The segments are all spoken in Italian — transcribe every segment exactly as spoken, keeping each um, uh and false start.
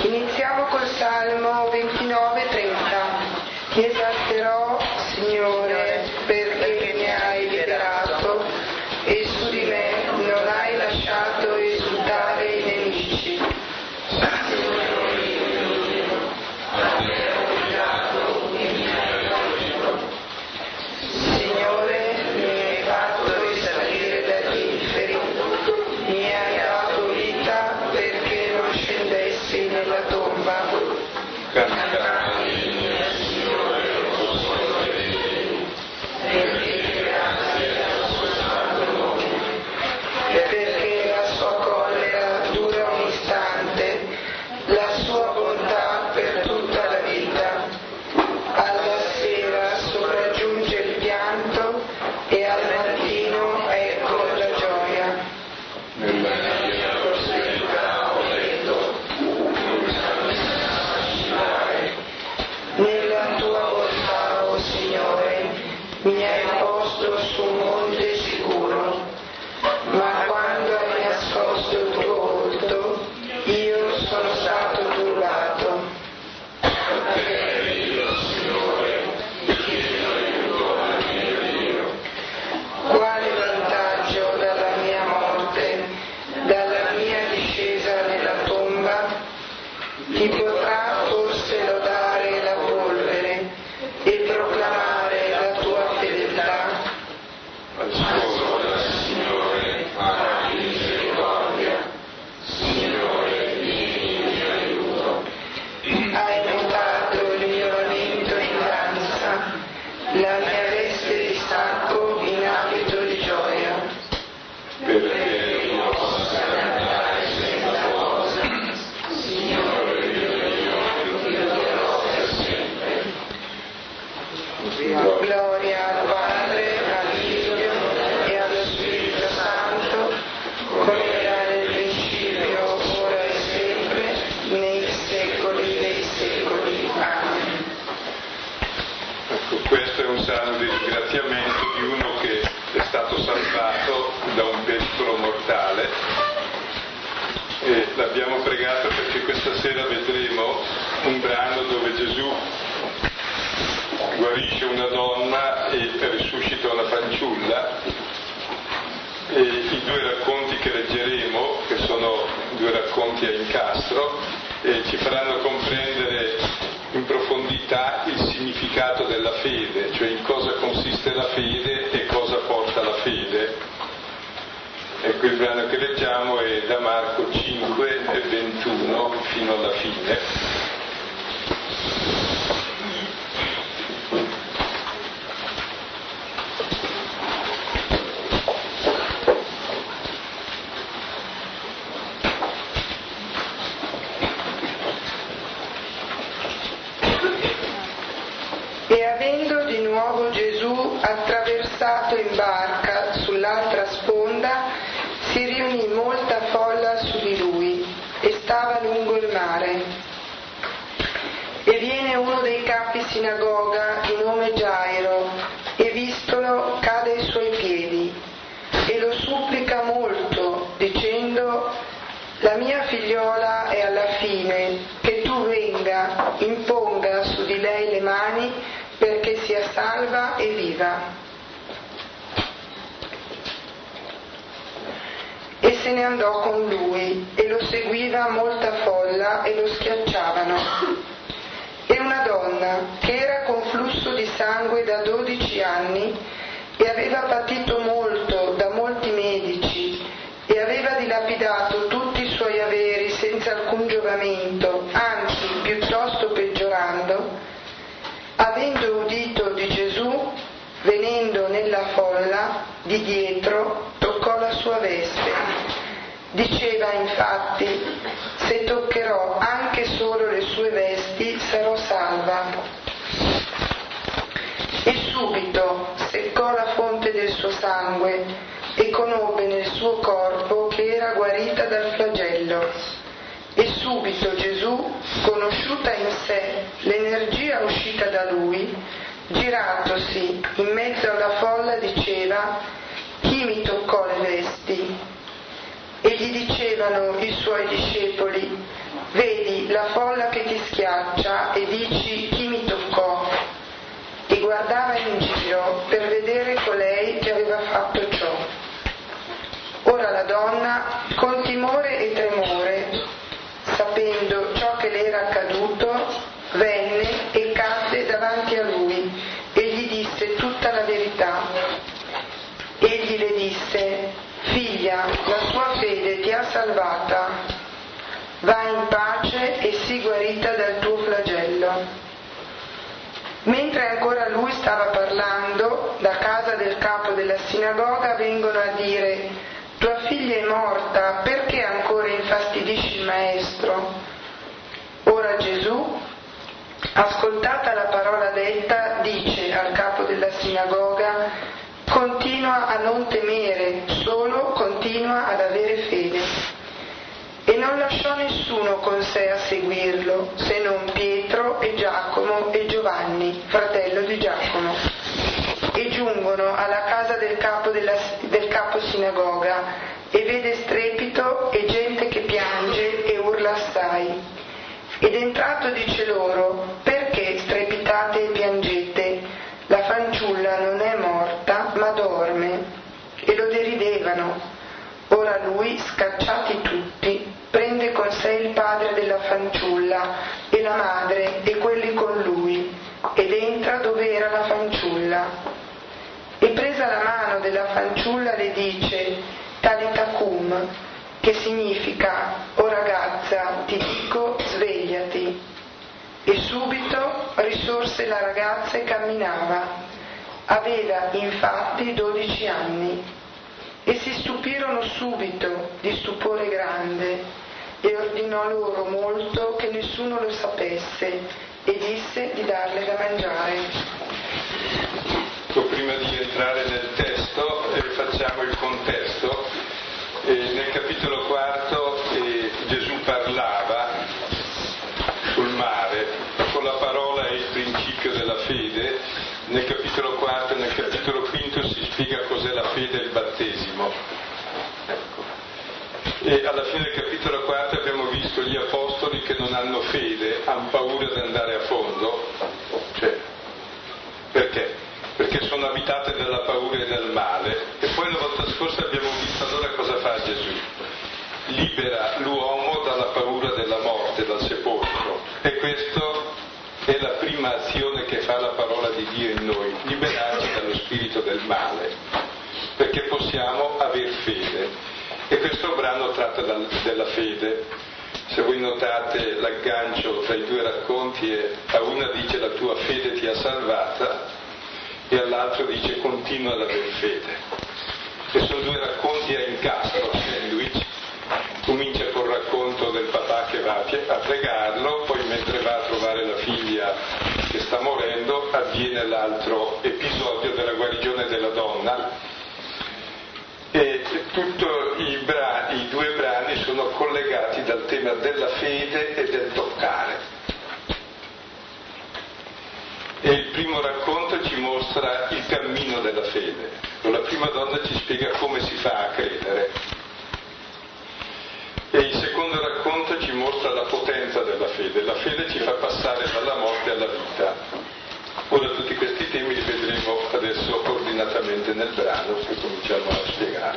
Iniziamo col Salmo ventinove trenta. Ti esalterò, Signore, perché mi hai liberato e su di me non hai lasciato esultare i nemici. Signore, mi hai fatto risalire dagli inferi, mi hai dato vita perché non scendessi nella tomba. Perché la sua collera dura un istante, la sua bontà per tutta la vita. Alla sera sopraggiunge il pianto e al mattino ecco la gioia. Nella mia prosperità ho detto, nella tua bontà, o Signore, mi hai posto su un monte sicuro. Ma quando hai nascosto il tuo volto, io sono stato turbato. Perché io, Signore, ti chiedo aiuto al mio Dio. Quale vantaggio dalla mia morte, dalla mia discesa nella tomba? Ti potrà forse lodare la polvere e proclamare la tua fedeltà? Ascolta, Signore, abbi misericordia. Signore, vieni in mio aiuto. Hai mutato il mio lamento in danza, la mia veste di sacco in abito di gioia. Perché io possa cantare senza cosa, Signore mio Dio, ti adorerò per sempre. Gloria al Padre, al Figlio e allo Spirito Santo, come era nel principio, ora e sempre, nei secoli dei secoli. Amen. Ecco, questo è un salmo di ringraziamento di uno che è stato salvato da un pericolo mortale e l'abbiamo pregato perché questa sera vedremo un brano dove Gesù guarisce una donna e risuscita una fanciulla, e i due racconti che leggeremo, che sono due racconti a incastro, e ci faranno comprendere in profondità il significato della fede, cioè in cosa consiste la fede e cosa porta la fede. Ecco, il brano che leggiamo è da Marco cinque e ventuno fino alla fine. E avendo di nuovo Gesù attraversato in barca sull'altra sponda, si riunì molta folla su di lui e stava lungo il mare. E viene uno dei capi sinagoga di nome Gairo, e vistolo cade ai suoi piedi e lo supplica molto, dicendo: la mia figliola è alla fine, che tu venga, imponga su di lei le mani perché sia salva e viva. E se ne andò con lui, e lo seguiva molta folla e lo schiacciavano. E una donna, che era con flusso di sangue da dodici anni, e aveva patito molto da molti medici, e aveva dilapidato tutti i suoi averi senza alcun giovamento, anzi piuttosto peggiorando, avendo udito di Gesù, venendo nella folla, di dietro toccò la sua veste. Diceva infatti: se toccherò anche solo le sue vesti sarò salva. E subito seccò la fonte del suo sangue e conobbe nel suo corpo che era guarita dal flagello. E subito Gesù, conosciuta in sé l'energia uscita da lui, giratosi in mezzo alla folla diceva: chi mi toccò le vesti? E gli dicevano i suoi discepoli: vedi la folla che ti schiaccia e dici chi mi toccò, e guardava in giro per vedere colei che aveva fatto ciò. Ora la donna, con timore e tremore, sapendo ciò che le era accaduto, venne e cadde davanti a lui e gli disse tutta la verità. Egli le disse: figlia, la tua fede ti ha salvata, va in pace e sii guarita dal tuo flagello. Mentre ancora lui stava parlando, da casa del capo della sinagoga vengono a dire: tua figlia è morta, perché ancora infastidisci il maestro? Ora Gesù, ascoltata la parola detta, dice al capo della sinagoga: continua a non temere, solo continua ad avere fede. E non lasciò nessuno con sé a seguirlo, se non Pietro e Giacomo e Giovanni, fratello di Giacomo. E giungono alla casa del capo, della, del capo sinagoga, e vede strepito e gente che piange e urla assai. Ed entrato dice loro: perché strepitate e piangete? La fanciulla non è morta, ma dorme. E lo deridevano. Ora lui, scacciati tutti, prende con sé il padre della fanciulla e la madre e quelli con lui, ed entra dove era la fanciulla. E presa la mano della fanciulla le dice: Talita cum, che significa: o ragazza, ti dico, svegliati. E subito risorse la ragazza e camminava. Aveva infatti dodici anni. E si stupirono subito di stupore grande, e ordinò loro molto che nessuno lo sapesse, e disse di darle da mangiare. Prima di entrare nel testo eh, facciamo il contesto. Eh, nel capitolo quarto eh, Gesù parlava sul mare, con la parola è il principio della fede. Nel capitolo quarto e nel capitolo quinto si spiega cos'è la fede e il battesimo. Ecco. E alla fine del capitolo quarto abbiamo visto gli apostoli che non hanno fede, hanno paura di andare a fondo. Cioè, perché? Perché sono abitate dalla paura e del male. E poi la volta scorsa abbiamo visto allora cosa fa Gesù. Libera l'uomo dalla paura della morte, dal sepolcro. E questo è la prima azione che fa la parola di Dio in noi, liberarci dallo spirito del male, perché possiamo aver fede. E questo brano tratta dal, della fede. Se voi notate l'aggancio tra i due racconti è: a una dice la tua fede ti ha salvata, e all'altro dice continua ad aver fede. E sono due racconti a incastro, sandwich. Comincia col racconto del papà che va a pregarlo, poi mentre va a trovare la figlia che sta morendo avviene l'altro episodio della guarigione della donna. E tutti i, i due brani sono collegati dal tema della fede e del toccare. E il primo racconto ci mostra il cammino della fede. La prima donna ci spiega come si fa a credere. E il secondo racconto ci mostra la potenza della fede. La fede ci fa passare dalla morte alla vita. Ora tutti questi temi li vedremo adesso ordinatamente nel brano che cominciamo a spiegare.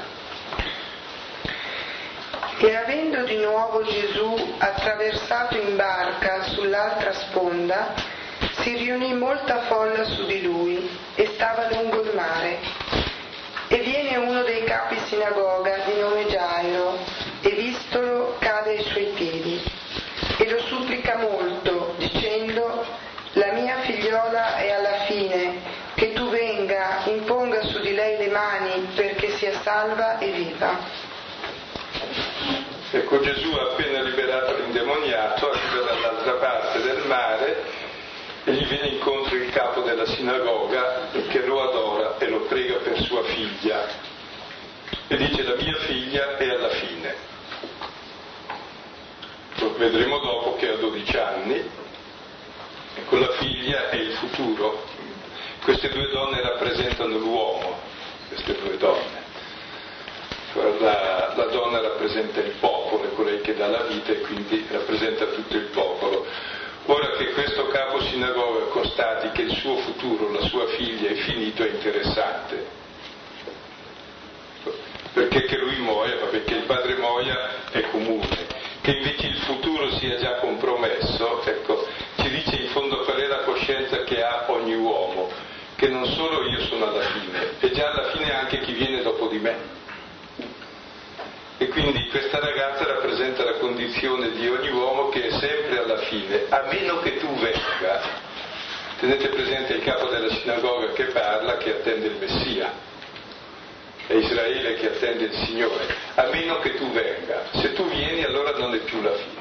E avendo di nuovo Gesù attraversato in barca sull'altra sponda, si riunì molta folla su di lui e stava lungo il mare. E viene uno dei capi sinagoga di nome Gairo, e vistolo cade ai suoi piedi e lo supplica molto, dicendo: la mia figliola è alla fine, che tu venga, imponga su di lei le mani perché sia salva e viva. Ecco, Gesù ha appena liberato l'indemoniato, arriva dall'altra parte del mare e gli viene incontro il capo della sinagoga che lo adora e lo prega per sua figlia e dice: la mia figlia è alla fine. Vedremo dopo che ha dodici anni e con la figlia è il futuro. Queste due donne rappresentano l'uomo, queste due donne. La, la donna rappresenta il popolo. popolo, è colei che dà la vita e quindi rappresenta tutto il popolo. Ora che questo capo sinagoga constati che il suo futuro, la sua figlia è finito, è interessante. Perché che lui muoia, ma perché il padre muoia è comune. Che invece il futuro sia già compromesso, ecco, ci dice in fondo qual è la coscienza che ha ogni uomo, che non solo io sono alla fine, e già alla fine anche chi viene dopo di me. E quindi questa ragazza rappresenta la condizione di ogni uomo che è sempre alla fine, a meno che tu venga. Tenete presente il capo della sinagoga che parla, che attende il Messia. È Israele che attende il Signore, a meno che tu venga. Se tu vieni allora non è più la fine.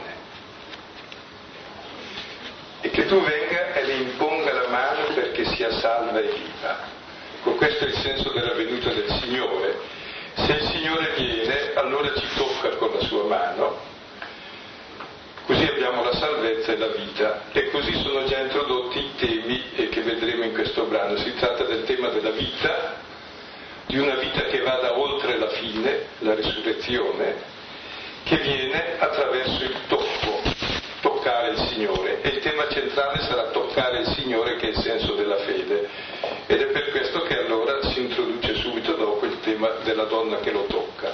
E che tu venga e le imponga la mano perché sia salva e viva. Ecco, questo è il senso della venuta del Signore. Se il Signore viene, allora ci tocca con la sua mano, così abbiamo la salvezza e la vita. E così sono già introdotti i temi che vedremo in questo brano. Si tratta del tema della vita, di una vita che vada oltre la fine, la risurrezione, che viene attraverso il tocco, toccare il Signore. E il tema centrale sarà toccare il Signore, che è il senso della fede. Ed è per questo che allora si introduce subito dopo il tema della donna che lo tocca.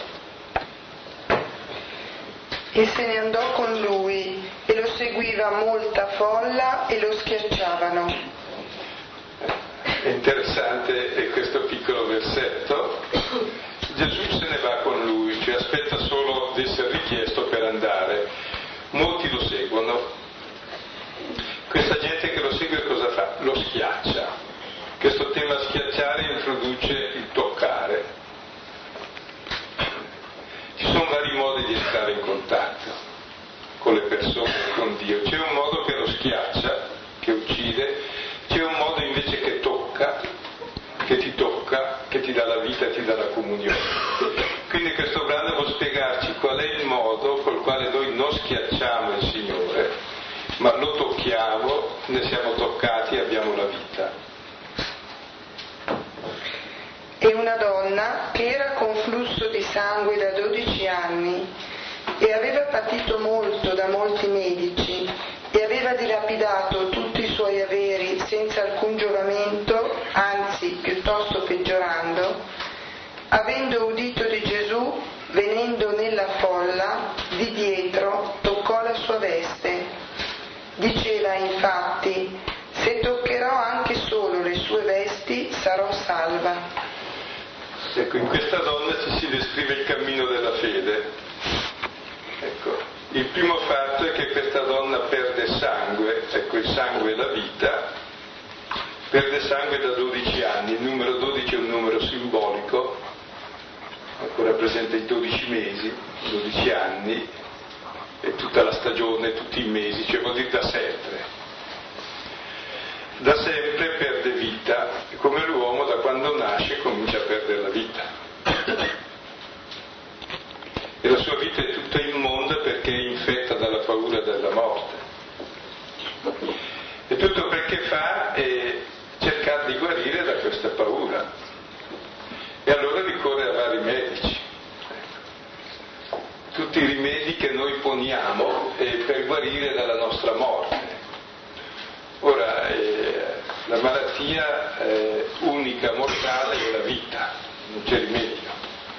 E se ne andò con lui, e lo seguiva molta folla e lo schiacciavano. È interessante questo piccolo versetto. Gesù se ne va con lui, cioè aspetta solo di essere richiesto per andare. Molti lo seguono. Questa gente che lo segue cosa fa? Lo schiaccia. Questo tema schiacciare introduce il toccare. Ci sono vari modi di stare in contatto con le persone, con Dio. C'è un modo che lo schiaccia, che uccide, c'è un modo invece che tocca, che ti tocca, che ti dà la vita e ti dà la comunione. Quindi questo brano vuol spiegarci qual è il modo col quale noi non schiacciamo il Signore, ma lo tocchiamo, ne siamo toccati e abbiamo la vita. E una donna che era con flusso di sangue da dodici anni e aveva patito molto da molti medici e aveva dilapidato tutti i suoi averi senza alcun giovamento, anzi piuttosto peggiorando, avendo udito di Gesù, venendo nella folla, di dietro toccò la sua veste. Diceva infatti: se toccherò anche solo le sue vesti sarò salva. Ecco, in questa donna ci si descrive il cammino della fede. Ecco, il primo fatto è che questa donna perde sangue, ecco, il sangue è la vita, perde sangue da dodici anni, il numero dodici è un numero simbolico, ecco, rappresenta i dodici mesi, dodici anni, e tutta la stagione, tutti i mesi, cioè vuol dire da sempre. Da sempre perde vita, come l'uomo da quando nasce comincia a perdere la vita. E la sua vita è tutta immonda perché è infetta dalla paura della morte. E tutto quel che fa è cercare di guarire da questa paura. E allora ricorre a vari medici. Tutti i rimedi che noi poniamo per guarire dalla nostra morte. Ora, eh, la malattia eh, unica, mortale è la vita, non c'è rimedio,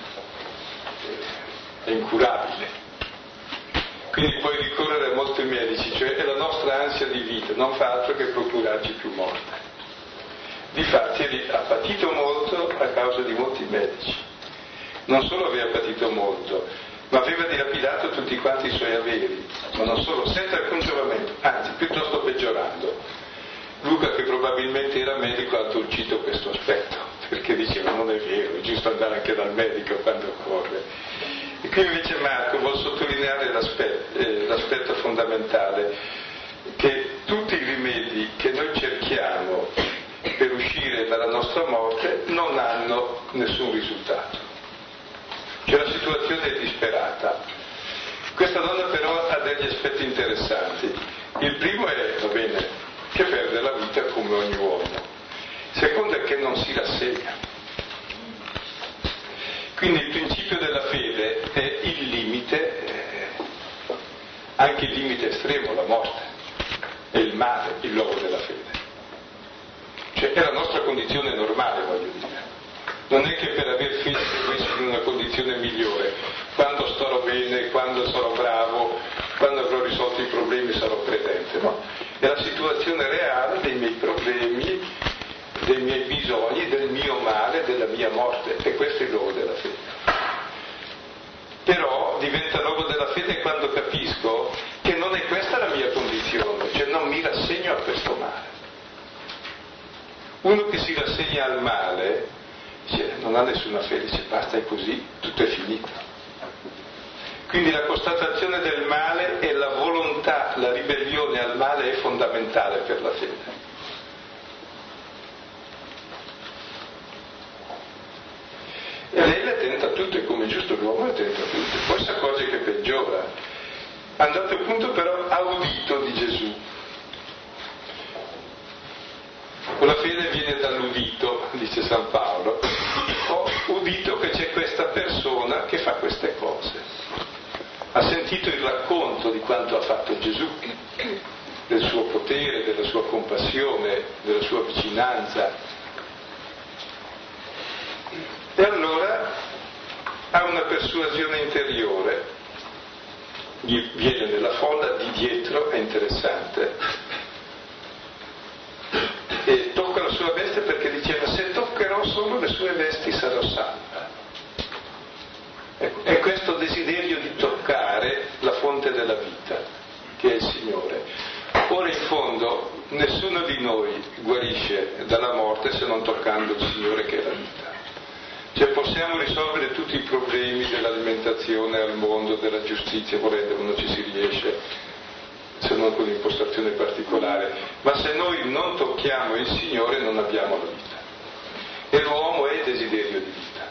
è incurabile. Quindi puoi ricorrere a molti medici, cioè è la nostra ansia di vita, non fa altro che procurarci più morte. Difatti ha patito molto a causa di molti medici. Non solo aveva patito molto, ma aveva dilapidato tutti quanti i suoi averi, ma non solo, senza alcun giovamento, anzi piuttosto peggiorando. Luca, che probabilmente era medico, ha addolcito questo aspetto, perché diceva non è vero, è giusto andare anche dal medico quando occorre. E qui invece Marco vuol sottolineare l'aspetto, eh, l'aspetto fondamentale, che tutti i rimedi che noi cerchiamo per uscire dalla nostra morte non hanno nessun risultato. Cioè la situazione è disperata. Questa donna però ha degli aspetti interessanti. Il primo è, va bene, che perde la vita come ogni uomo. Il secondo è che non si rassegna. Quindi il principio della fede è il limite, anche il limite estremo, la morte, e il male, il logo della fede. Cioè è la nostra condizione normale, voglio dire. Non è che per aver fede poi sono in una condizione migliore, quando starò bene, quando sarò bravo, quando avrò risolto i problemi sarò credente, no? È la situazione reale dei miei problemi, dei miei bisogni, del mio male, della mia morte, e questo è il logo della fede. Però diventa logo della fede quando capisco che non è questa la mia condizione, cioè non mi rassegno a questo male. Uno che si rassegna al male, cioè, non ha nessuna fede, dice basta, è così, tutto è finito. Quindi la constatazione del male e la volontà, la ribellione al male è fondamentale per la fede. E lei le tenta tutte, come giusto l'uomo le tenta tutte, poi si accorge che peggiora. A un certo punto però ha udito di Gesù. La fede viene dall'udito, dice San Paolo. Ho udito che c'è questa persona che fa queste cose. Ha sentito il racconto di quanto ha fatto Gesù, del suo potere, della sua compassione, della sua vicinanza. E allora ha una persuasione interiore, gli viene nella folla di dietro, è interessante, e tocca la sua veste perché diceva se toccherò solo le sue vesti sarò salva. Ecco, è questo desiderio di toccare la fonte della vita, che è il Signore. Ora in fondo nessuno di noi guarisce dalla morte se non toccando il Signore che è la vita. Cioè possiamo risolvere tutti i problemi dell'alimentazione al mondo, della giustizia, volete, non ci si riesce, se non con un'impostazione particolare, ma se noi non tocchiamo il Signore non abbiamo la vita. E l'uomo è desiderio di vita.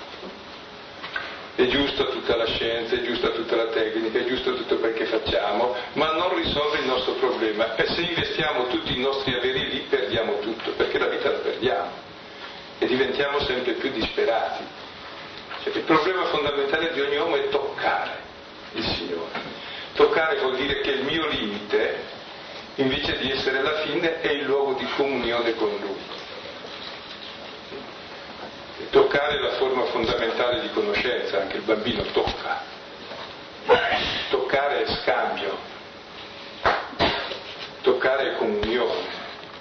È giusta tutta la scienza, è giusta tutta la tecnica, è giusto tutto quel che facciamo, ma non risolve il nostro problema. E se investiamo tutti i nostri averi lì perdiamo tutto, perché la vita la perdiamo. E diventiamo sempre più disperati. Cioè, il problema fondamentale di ogni uomo è toccare il Signore. Toccare vuol dire che il mio limite, invece di essere la fine, è il luogo di comunione con Lui. E toccare è la forma fondamentale di conoscenza, anche il bambino tocca. Toccare è scambio. Toccare è comunione.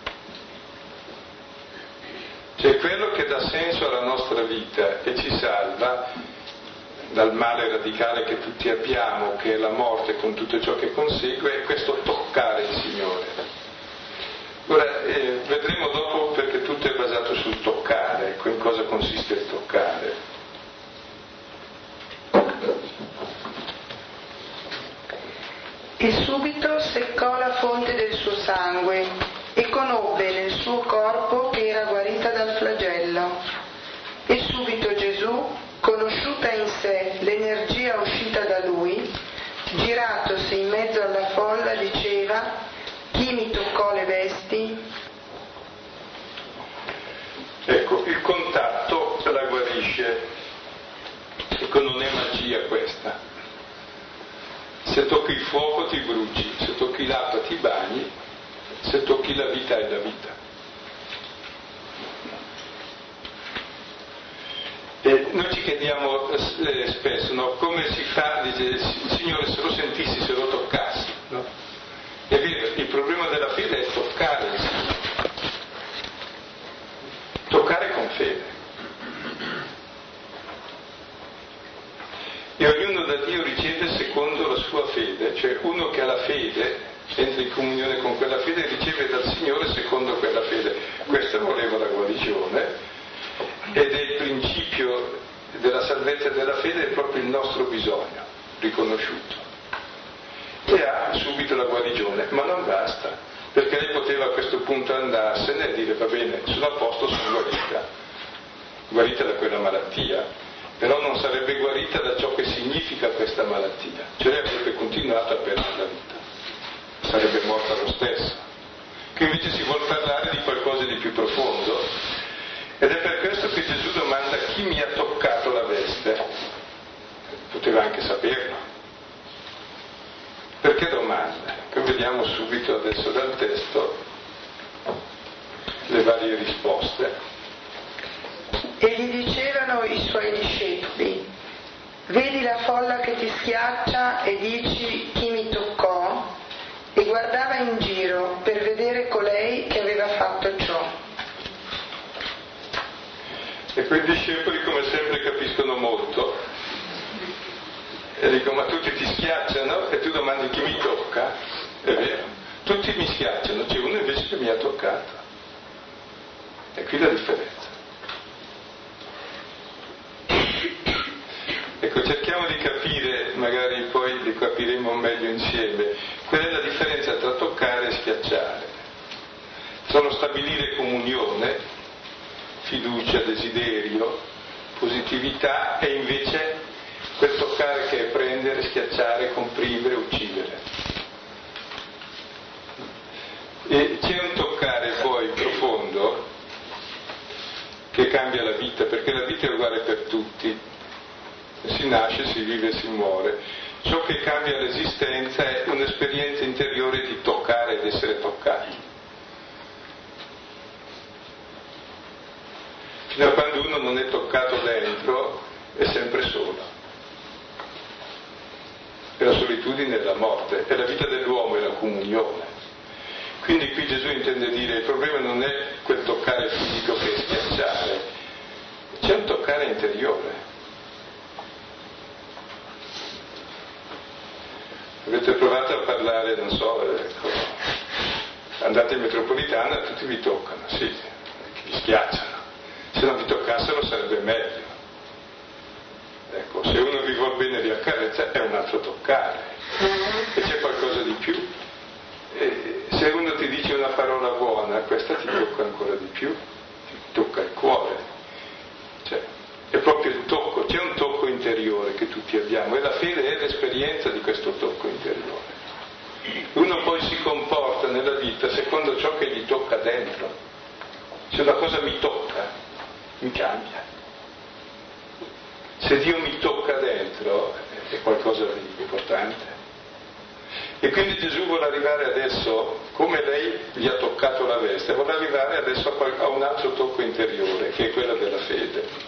Cioè quello che dà senso alla nostra vita e ci salva dal male radicale che tutti abbiamo, che è la morte con tutto ciò che consegue, è questo toccare il Signore. Ora eh, vedremo dopo perché tutto è basato sul toccare, ecco in cosa consiste il toccare. E subito seccò la fonte del suo sangue e conobbe nel suo corpo che era guarita dal flagello. E subito Gesù, conosciuta in sé l'energia uscita da lui, giratosi in mezzo alla folla diceva: chi mi toccò le vesti? Ecco, il contatto la guarisce, ecco non è magia questa. Se tocchi il fuoco ti bruci, se tocchi l'acqua ti bagni, se tocchi la vita è la vita. E noi ci chiediamo eh, spesso, no? Come si fa, dice il Signore, se lo sentissi, se lo toccassi, no? È vero, il problema della fede è toccare il Signore. Toccare con fede. E ognuno da Dio riceve secondo la sua fede, cioè uno che ha la fede entra in comunione con quella fede e riceve dal Signore secondo quella fede. Questo voleva la guarigione ed è il principio della salvezza e della fede, è proprio il nostro bisogno riconosciuto. E ha subito la guarigione, ma non basta, perché lei poteva a questo punto andarsene e dire va bene, sono a posto, sono guarita, guarita da quella malattia, però non sarebbe guarita da ciò che significa questa malattia, cioè lei avrebbe continuato a perdere la vita. Sarebbe morta lo stesso. Qui invece si vuol parlare di qualcosa di più profondo ed è per questo che Gesù domanda chi mi ha toccato la veste. Poteva anche saperlo. Perché domanda? Che vediamo subito adesso dal testo le varie risposte. E gli dicevano i suoi discepoli: vedi la folla che ti schiaccia e dici chi mi toccò? E guardava in giro per vedere colei che aveva fatto ciò. E quei discepoli, come sempre, capiscono molto e dicono: ma tutti ti schiacciano e tu domandi chi mi tocca? È vero, tutti mi schiacciano, c'è uno invece che mi ha toccato. E qui la differenza. Ecco, cerchiamo di capire, magari poi li capiremo meglio insieme, qual è la differenza tra toccare e schiacciare. Sono stabilire comunione, fiducia, desiderio, positività, e invece quel toccare che è prendere, schiacciare, comprimere, uccidere. E c'è un toccare poi profondo che cambia la vita, perché la vita è uguale per tutti. Si nasce, si vive, si muore. Ciò che cambia l'esistenza è un'esperienza interiore di toccare ed essere toccati. Fino a quando uno non è toccato dentro è sempre solo. E la solitudine è la morte, e la vita dell'uomo è la comunione. Quindi qui Gesù intende dire: il problema non è quel toccare fisico che è schiacciare, c'è un toccare interiore. Avete provato a parlare, non so, ecco, andate in metropolitana e tutti vi toccano, sì, vi schiacciano. Se non vi toccassero sarebbe meglio. Ecco, se uno vi vuol bene e vi accarezza è un altro toccare, e c'è qualcosa di più. E se uno ti dice una parola buona, questa ti tocca ancora di più, ti tocca il cuore. Cioè, è proprio il tocco, c'è un tocco interiore che tutti abbiamo, e la fede è l'esperienza di questo tocco interiore. Uno poi si comporta nella vita secondo ciò che gli tocca dentro. Se una cosa mi tocca, mi cambia. Se Dio mi tocca dentro, è qualcosa di importante. E quindi Gesù vuole arrivare adesso, come lei gli ha toccato la veste, vuole arrivare adesso a un altro tocco interiore, che è quello della fede.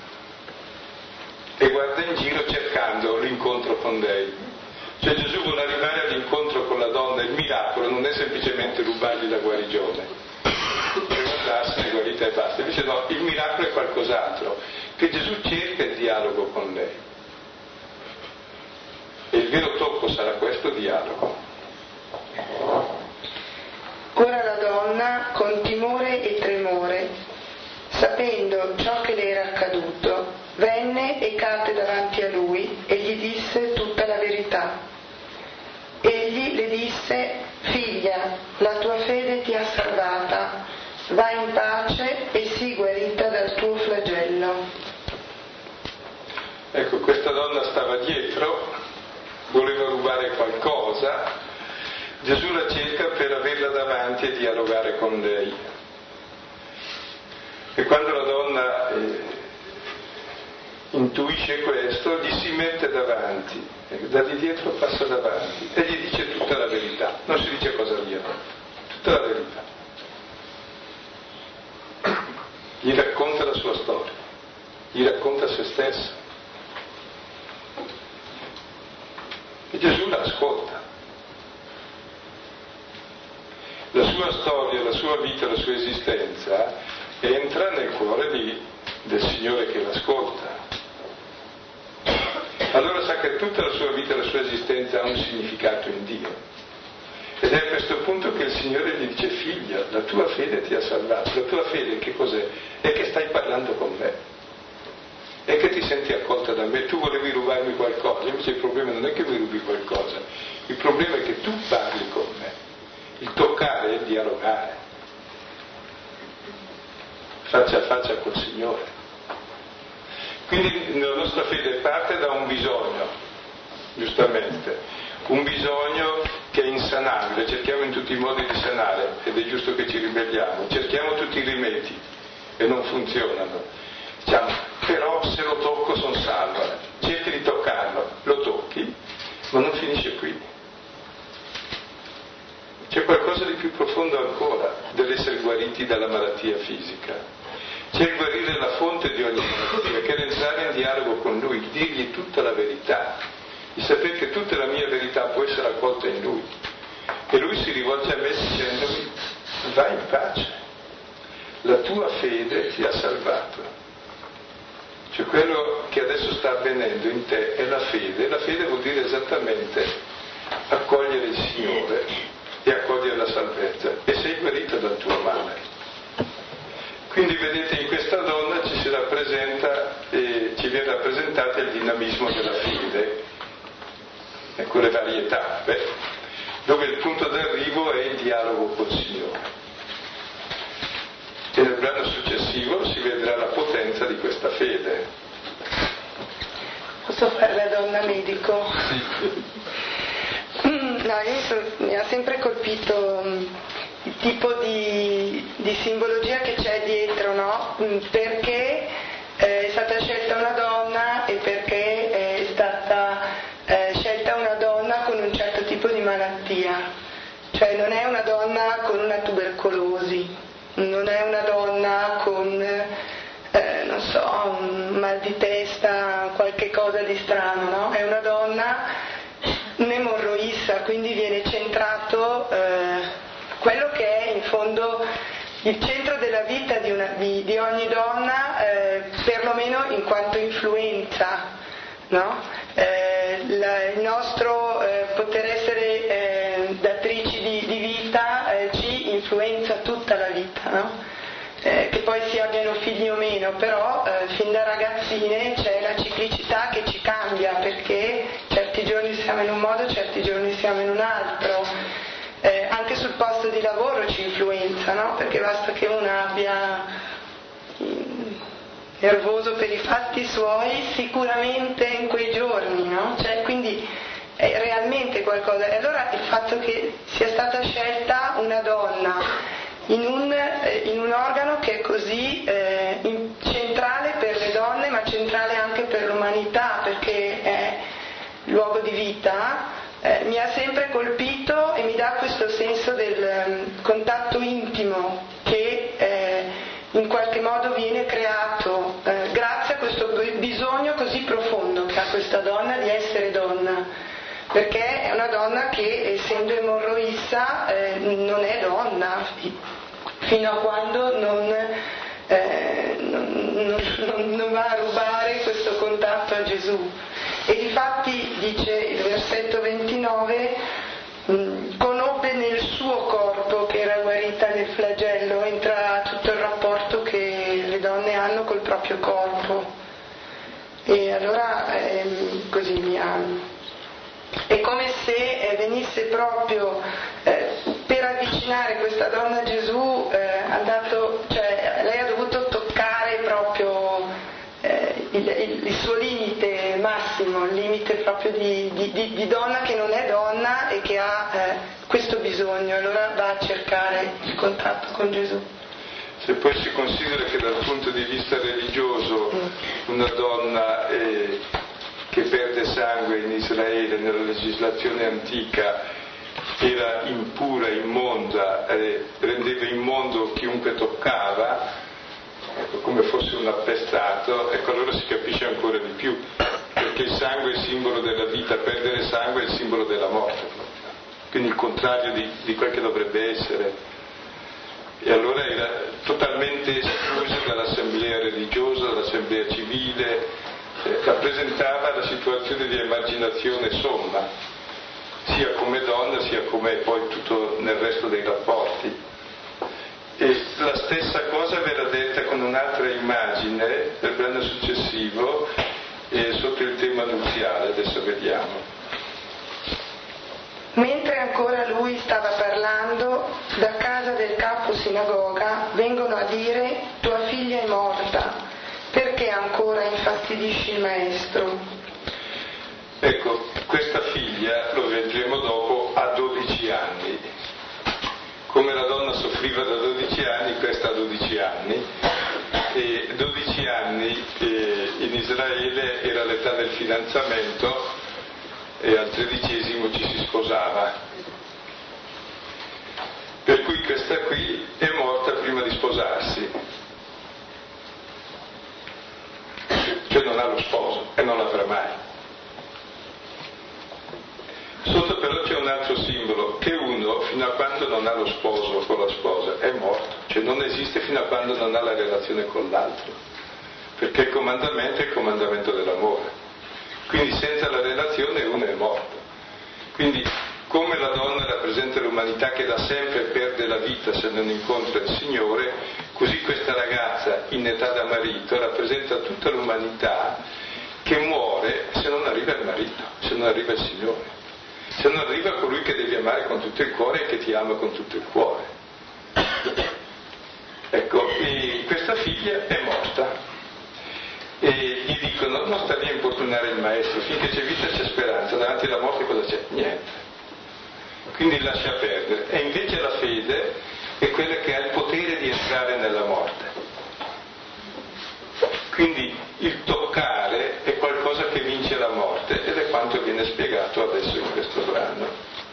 E guarda in giro cercando l'incontro con lei. Cioè Gesù vuole arrivare all'incontro con la donna. Il miracolo non è semplicemente rubargli la guarigione, guardarsene, guarita e basta. Invece no, il miracolo è qualcos'altro, che Gesù cerca il dialogo con lei. E il vero tocco sarà questo dialogo. Ora la donna, con timore e tremore, sapendo ciò che le era accaduto, venne e cadde davanti a lui e gli disse tutta la verità. Egli le disse: figlia, la tua fede ti ha salvata, vai in pace e sii guarita dal tuo flagello. Ecco, questa donna stava dietro, voleva rubare qualcosa, Gesù la cerca per averla davanti e dialogare con lei. E quando la donna eh, intuisce questo, gli si mette davanti, da di dietro passa davanti e gli dice tutta la verità, non si dice cosa dire, tutta la verità. Gli racconta la sua storia, gli racconta se stessa. E Gesù la ascolta. La sua storia, la sua vita, la sua esistenza entra nel cuore di, del Signore che l'ascolta. Allora sa che tutta la sua vita, la sua esistenza ha un significato in Dio. Ed è a questo punto che il Signore gli dice: figlia, la tua fede ti ha salvato. La tua fede che cos'è? È che stai parlando con me. È che ti senti accolta da me. Tu volevi rubarmi qualcosa, invece il problema non è che mi rubi qualcosa, il problema è che tu parli con me. Il toccare è il dialogare, faccia a faccia col Signore. Quindi la nostra fede parte da un bisogno, giustamente, un bisogno che è insanabile, cerchiamo in tutti i modi di sanare, ed è giusto che ci ribelliamo, cerchiamo tutti i rimedi e non funzionano. Diciamo, però se lo tocco sono salva, cerchi di toccarlo, lo tocchi, ma non finisce qui. qualcosa di più profondo ancora dell'essere guariti dalla malattia fisica. C'è guarire la fonte di ogni malattia, che è entrare in dialogo con Lui, dirgli tutta la verità, di sapere che tutta la mia verità può essere accolta in Lui. E Lui si rivolge a me dicendomi: vai in pace, la tua fede ti ha salvato. Cioè quello che adesso sta avvenendo in te è la fede. La fede vuol dire esattamente accogliere il Signore e accogliere la salvezza, e sei guarito dal tuo male. Quindi vedete, in questa donna ci si rappresenta, eh, ci viene rappresentato il dinamismo della fede, e con le varie tappe, dove il punto d'arrivo è il dialogo col Signore. E nel brano successivo si vedrà la potenza di questa fede. Posso fare la donna medico? No, io so, mi ha sempre colpito il tipo di, di simbologia che c'è dietro, no? Perché eh, è stata scelta una donna e perché è stata eh, scelta una donna con un certo tipo di malattia. Cioè non è una donna con una tubercolosi, non è una donna con, eh, non so, un mal di testa, qualche cosa di strano, no? È una donna un'emorroissa, quindi viene centrato eh, quello che è in fondo il centro della vita di, una, di, di ogni donna, eh, perlomeno in quanto influenza, no? Eh, la, il nostro eh, poter essere eh, datrici di, di vita eh, ci influenza tutta la vita, no? Eh, che poi si abbiano figli o meno, però eh, fin da ragazzine c'è la ciclicità che ci cambia, perché certi giorni siamo in un modo, certi giorni siamo in un altro. Eh, anche sul posto di lavoro ci influenza, no? Perché basta che una abbia mm, nervoso per i fatti suoi, sicuramente in quei giorni, no? Cioè, quindi è realmente qualcosa. E allora il fatto che sia stata scelta una donna In un, in un organo che è così eh, in, centrale per le donne, ma centrale anche per l'umanità, perché è luogo di vita, eh, mi ha sempre colpito e mi dà questo senso del um, contatto intimo che eh, in qualche modo viene creato eh, grazie a questo bisogno così profondo che ha questa donna di essere donna, perché è una donna che, essendo emorroissa, eh, non è donna fino a quando non, eh, non, non, non va a rubare questo contatto a Gesù. E difatti dice il versetto ventinove, mh, conobbe nel suo corpo che era guarita nel flagello, entra tutto il rapporto che le donne hanno col proprio corpo. E allora ehm, così mi ha... È come se eh, venisse proprio eh, per avvicinare questa donna a Gesù, eh, andato, cioè, lei ha dovuto toccare proprio eh, il, il, il suo limite massimo, il limite proprio di, di, di, di donna che non è donna e che ha eh, questo bisogno, allora va a cercare il contatto con Gesù. Se poi si considera che dal punto di vista religioso una donna eh, che perde sangue in Israele nella legislazione antica era impura, immonda, eh, rendeva immondo chiunque toccava, ecco, come fosse un appestato, ecco, allora si capisce ancora di più, perché il sangue è il simbolo della vita, perdere sangue è il simbolo della morte, quindi il contrario di, di quel che dovrebbe essere. E allora era totalmente esclusa dall'assemblea religiosa, dall'assemblea civile, eh, rappresentava la situazione di emarginazione somma, sia come donna sia come poi tutto nel resto dei rapporti. E la stessa cosa verrà detta con un'altra immagine del brano successivo eh, sotto il tema nuziale, adesso vediamo. Mentre ancora lui stava parlando, da casa del capo sinagoga vengono a dire: tua figlia è morta, perché ancora infastidisci il maestro? Ecco, questa figlia, lo vedremo dopo, ha dodici anni. Come la donna soffriva da dodici anni, questa ha dodici anni. E dodici anni eh, in Israele era l'età del fidanzamento, e al tredicesimo ci si sposava. questa qui è morta prima di sposarsi, cioè non ha lo sposo e non l'avrà mai. Sotto però c'è un altro simbolo, che uno fino a quando non ha lo sposo con la sposa è morto, cioè non esiste fino a quando non ha la relazione con l'altro, perché il comandamento è il comandamento dell'amore, quindi senza la relazione uno è morto. Quindi come la donna rappresenta l'umanità che da sempre perde la vita se non incontra il Signore, così questa ragazza in età da marito rappresenta tutta l'umanità che muore se non arriva il marito, se non arriva il Signore. Se non arriva colui che devi amare con tutto il cuore e che ti ama con tutto il cuore. Ecco, e questa figlia è morta. E gli dicono, non sta lì a importunare il maestro, finché c'è vita c'è speranza, davanti alla morte cosa c'è? Niente. Quindi lascia perdere. E invece la fede è quella che ha il potere di entrare nella morte. Quindi il toccare è qualcosa che vince la morte ed è quanto viene spiegato adesso in questo brano.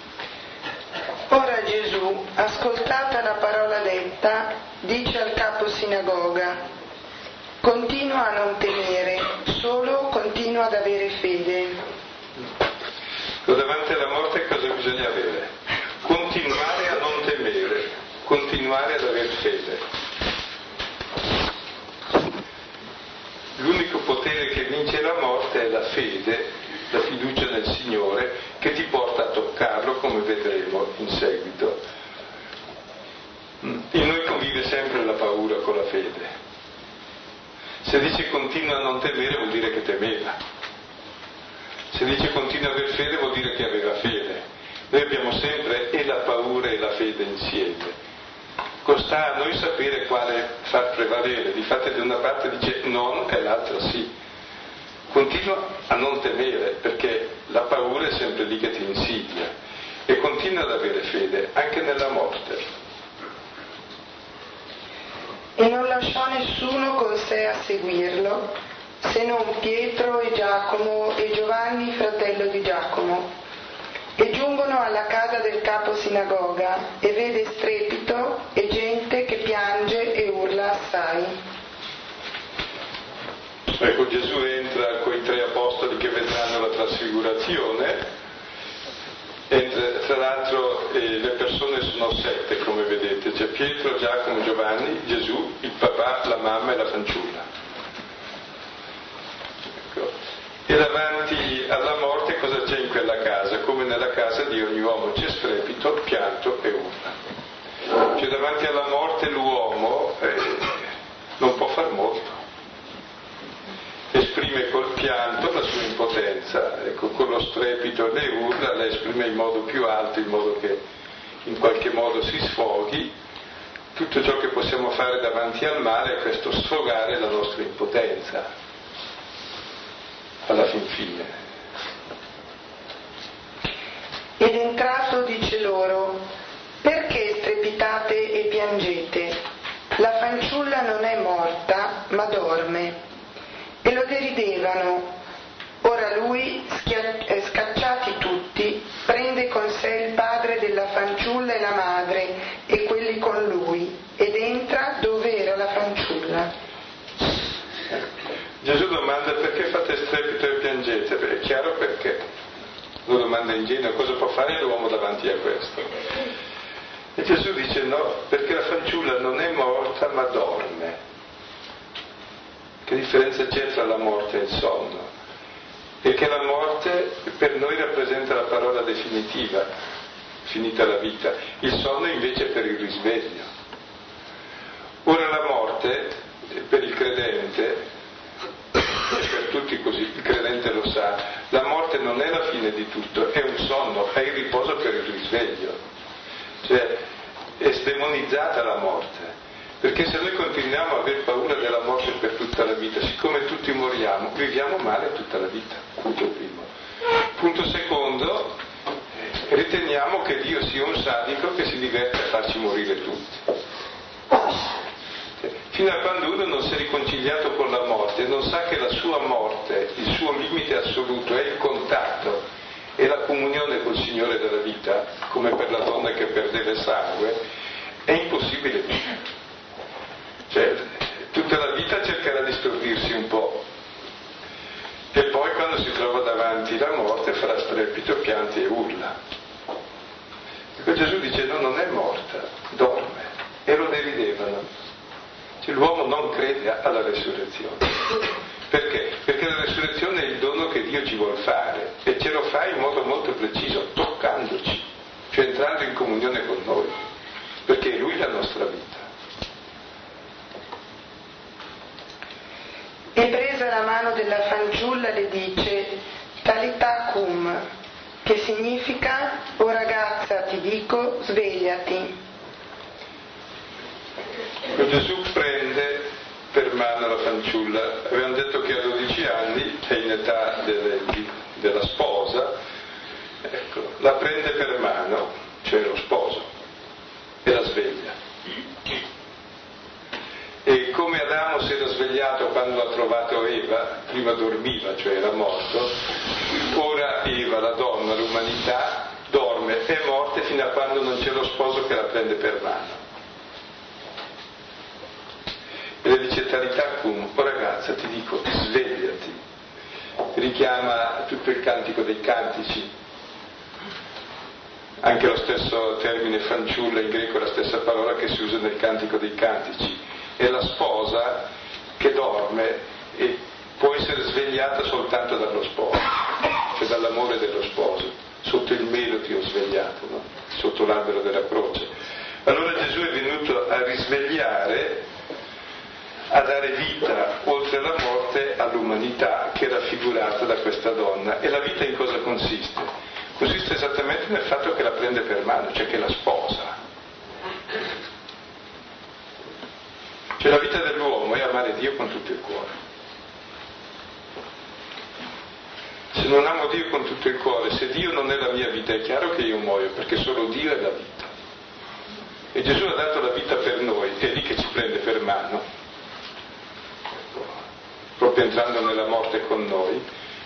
Ora Gesù, ascoltata la parola detta, dice al capo sinagoga: continua a non temere, solo continua ad avere fede. Davanti alla morte cosa bisogna avere? Continuare a non temere, continuare ad avere fede. L'unico potere che vince la morte è la fede, la fiducia nel Signore, che ti porta a toccarlo, come vedremo in seguito. In noi convive sempre la paura con la fede. Se dice continua a non temere vuol dire che temeva. Se dice continua a aver fede vuol dire che aveva fede. Noi abbiamo sempre e la paura e la fede insieme. Sta a noi sapere quale far prevalere. Difatti da una parte dice non e l'altra sì. Continua a non temere, perché la paura è sempre lì che ti insidia, e continua ad avere fede anche nella morte. E non lasciò nessuno con sé a seguirlo, se non Pietro e Giacomo e Giovanni, fratello di Giacomo. E giungono alla casa del capo sinagoga e vede strepito e gente che piange e urla assai. Ecco, Gesù entra con i tre apostoli che vedranno la trasfigurazione. Entra, tra l'altro eh, le persone sono sette, come vedete, c'è Pietro, Giacomo, Giovanni, Gesù, il papà, la mamma e la fanciulla. Ecco. E davanti alla morte cosa c'è in quella casa? Come nella casa di ogni uomo c'è strepito, pianto e urla. Cioè davanti alla morte l'uomo eh, non può far molto. Esprime col pianto la sua impotenza, ecco, con lo strepito e le urla la esprime in modo più alto, in modo che in qualche modo si sfoghi. Tutto ciò che possiamo fare davanti al male è questo, sfogare la nostra impotenza. Alla fin fine. Ed entrato dice loro: perché strepitate e piangete? La fanciulla non è morta, ma dorme. E lo deridevano. Ora lui, schia- eh, scacciati tutti, prende con sé il padre della fanciulla e la madre e quelli con lui, ed entra dove era la fanciulla. Gesù domanda: perché fate strepito e piangete? Beh, è chiaro perché. Lo domanda ingenuo: cosa può fare l'uomo davanti a questo? E Gesù dice no, perché la fanciulla non è morta ma dorme. Che differenza c'è tra la morte e il sonno? E che la morte per noi rappresenta la parola definitiva, finita la vita. Il sonno invece è per il risveglio. Ora la morte, per il credente, e per tutti così, il credente lo sa, la morte non è la fine di tutto, è un sonno, è il riposo per il risveglio. Cioè è sdemonizzata la morte. Perché se noi continuiamo a aver paura della morte per tutta la vita, siccome tutti moriamo, viviamo male tutta la vita. Punto primo. Punto secondo, riteniamo che Dio sia un sadico che si diverte a farci morire tutti. Fino a quando uno non si è riconciliato con la morte, non sa che la sua morte, il suo limite assoluto è il contatto e la comunione col Signore della vita, come per la donna che perdeva il sangue, è possibile. Cioè, tutta la vita cercherà di stordursi un po'. E poi quando si trova davanti la morte farà strepito, pianti e urla. Ecco, Gesù dice no, non è morta, dorme. E lo deridevano. Cioè, l'uomo non crede alla resurrezione. Perché? Perché la resurrezione è il dono che Dio ci vuol fare e ce lo fa in modo molto preciso, toccandoci, cioè entrando in comunione con noi, perché è Lui la nostra vita. E presa la mano della fanciulla le dice Talità cum, che significa o ragazza ti dico svegliati. Gesù prende per mano la fanciulla, avevamo detto che a dodici anni è in età delle, della sposa, ecco, la prende per mano, cioè lo sposo, e la sveglia. E come Adamo si era svegliato quando ha trovato Eva, prima dormiva, cioè era morto, ora Eva, la donna, l'umanità, dorme, è morta fino a quando non c'è lo sposo che la prende per mano. E le dice Talità cum, oh ragazza ti dico svegliati, richiama tutto il cantico dei cantici, anche lo stesso termine fanciulla in greco è la stessa parola che si usa nel cantico dei cantici, è la sposa che dorme e può essere svegliata soltanto dallo sposo, cioè dall'amore dello sposo, sotto il melo ti ho svegliato, no? Sotto l'albero della croce. Allora Gesù è venuto a risvegliare, a dare vita oltre la morte all'umanità che è raffigurata da questa donna. E la vita in cosa consiste? Consiste esattamente nel fatto che la prende per mano, cioè che la sposa. Cioè la vita dell'uomo è amare Dio con tutto il cuore. Se non amo Dio con tutto il cuore, se Dio non è la mia vita, è chiaro che io muoio, perché solo Dio è la vita. E Gesù ha dato la vita per noi, è lì che ci prende per mano, proprio entrando nella morte con noi,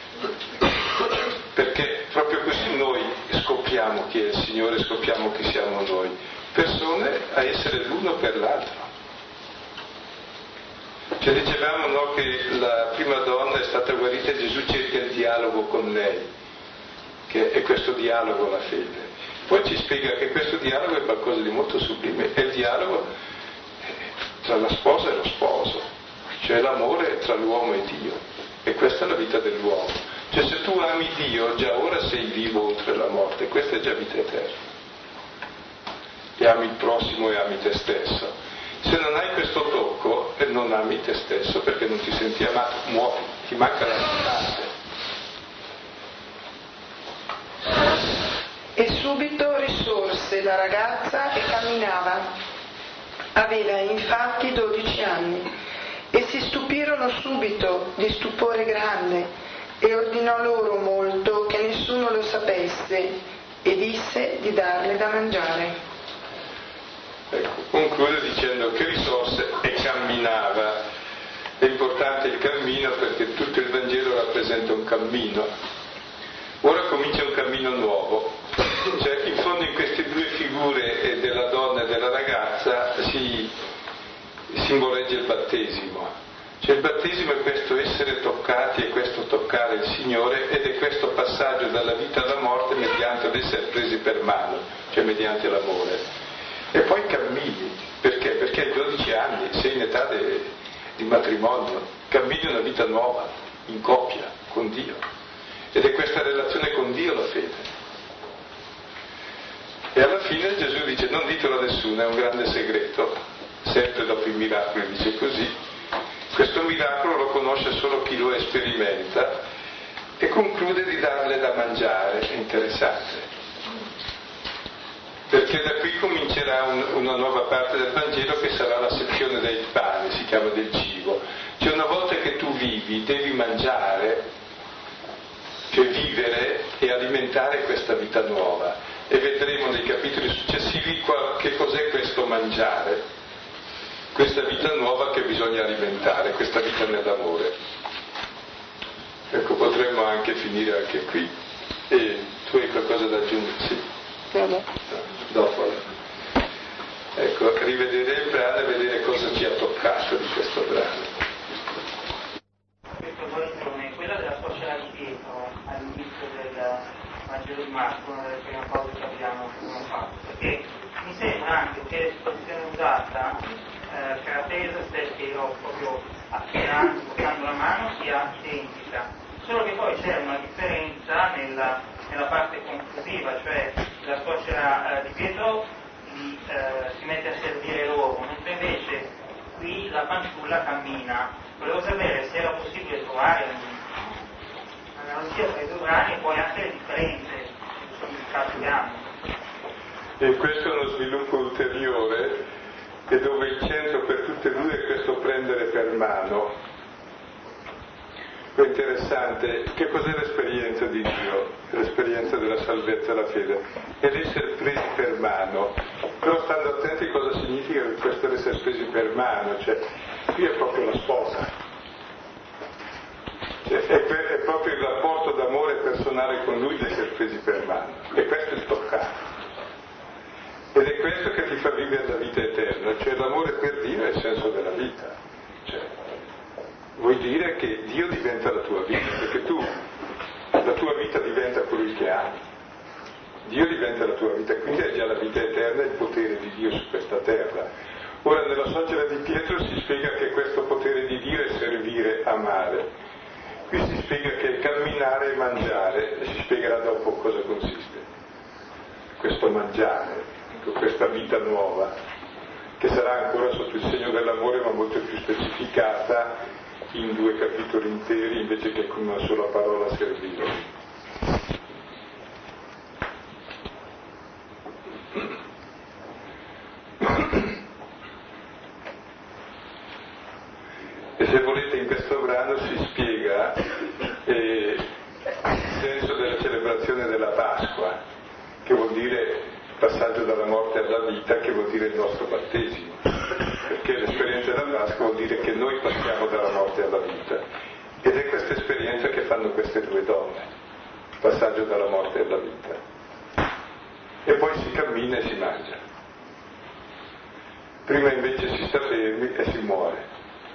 perché proprio così noi scopriamo chi è il Signore, scopriamo chi siamo noi, persone a essere l'uno per l'altro. Cioè dicevamo no, che la prima donna è stata guarita e Gesù cerca il dialogo con lei, che è questo dialogo la fede. Poi ci spiega che questo dialogo è qualcosa di molto sublime, è il dialogo tra la sposa e lo sposo, cioè l'amore tra l'uomo e Dio, e questa è la vita dell'uomo. Cioè se tu ami Dio già ora sei vivo oltre la morte, questa è già vita eterna, e ami il prossimo e ami te stesso. Se non hai questo tocco e non ami te stesso perché non ti senti amato, muori, ti manca la parte. E subito risorse la ragazza e camminava. Aveva infatti dodici anni. E si stupirono subito di stupore grande, e ordinò loro molto che nessuno lo sapesse, e disse di darle da mangiare. Ecco, conclude dicendo che risorse e camminava. È importante il cammino perché tutto il Vangelo rappresenta un cammino. Ora comincia un cammino nuovo, cioè in fondo in queste due figure della donna e della ragazza si simboleggia il battesimo. Cioè il battesimo è questo essere toccati e questo toccare il Signore, ed è questo passaggio dalla vita alla morte mediante l'essere presi per mano, cioè mediante l'amore. E poi cammini, perché? Perché hai dodici anni, sei in età de, di matrimonio, cammini una vita nuova, in coppia, con Dio. Ed è questa relazione con Dio la fede. E alla fine Gesù dice, non ditelo a nessuno, è un grande segreto, sempre dopo i miracoli dice così, questo miracolo lo conosce solo chi lo sperimenta, e conclude di darle da mangiare, è interessante. Perché da qui comincerà un, una nuova parte del Vangelo che sarà la sezione del pane, si chiama del cibo. Cioè una volta che tu vivi devi mangiare, cioè vivere e alimentare questa vita nuova. E vedremo nei capitoli successivi qua, che cos'è questo mangiare, questa vita nuova che bisogna alimentare, questa vita nell'amore. Ecco, potremmo anche finire anche qui. E tu hai qualcosa da aggiungere? Sì. Bene. Dopo. Ecco, rivedere il brano e vedere cosa ci ha toccato di questo brano. Questa posizione, quella della suocera di Pietro all'inizio del Vangelo di Marco, una delle prime cose che abbiamo, abbiamo fatto, perché mi sembra anche che l'espressione usata eh, per attesa che ho proprio appena toccando la mano sia identica, solo che poi c'è una differenza nella, nella parte conclusiva, cioè la suocera eh, di Pietro li, eh, si mette a servire loro, mentre invece qui la fanciulla cammina. Volevo sapere se era possibile trovare un'analogia tra i due brani e poi anche le differenze di significato che hanno. E questo è uno sviluppo ulteriore, e dove il centro per tutte e due è questo prendere per mano. È interessante, che cos'è l'esperienza di Dio? L'esperienza della salvezza e la fede? È l'essere presi per mano, però stando attenti a cosa significa questo essere presi per mano, cioè qui è proprio la sposa, cioè, è, per, è proprio il rapporto d'amore personale con lui di essere presi per mano, e questo è il toccato. Ed è questo che ti fa vivere la vita eterna, cioè l'amore per Dio è il senso della vita. Cioè, vuol dire che Dio diventa la tua vita, perché tu, la tua vita diventa colui che ami. Dio diventa la tua vita, quindi hai già la vita eterna e il potere di Dio su questa terra. Ora nella suocera di Pietro si spiega che questo potere di Dio è servire, amare. Qui si spiega che è camminare e mangiare, e si spiegherà dopo cosa consiste. Questo mangiare, questa vita nuova, che sarà ancora sotto il segno dell'amore ma molto più specificata in due capitoli interi invece che con una sola parola servire. E se volete in questo brano si spiega eh, il senso della celebrazione della Pasqua, che vuol dire passaggio dalla morte alla vita, che vuol dire il nostro battesimo, perché l'esperienza della Pasqua vuol dire che noi passiamo dalla morte alla vita, ed è questa esperienza che fanno queste due donne, passaggio dalla morte alla vita, e poi si cammina e si mangia. Prima invece si sta fermi e si muore.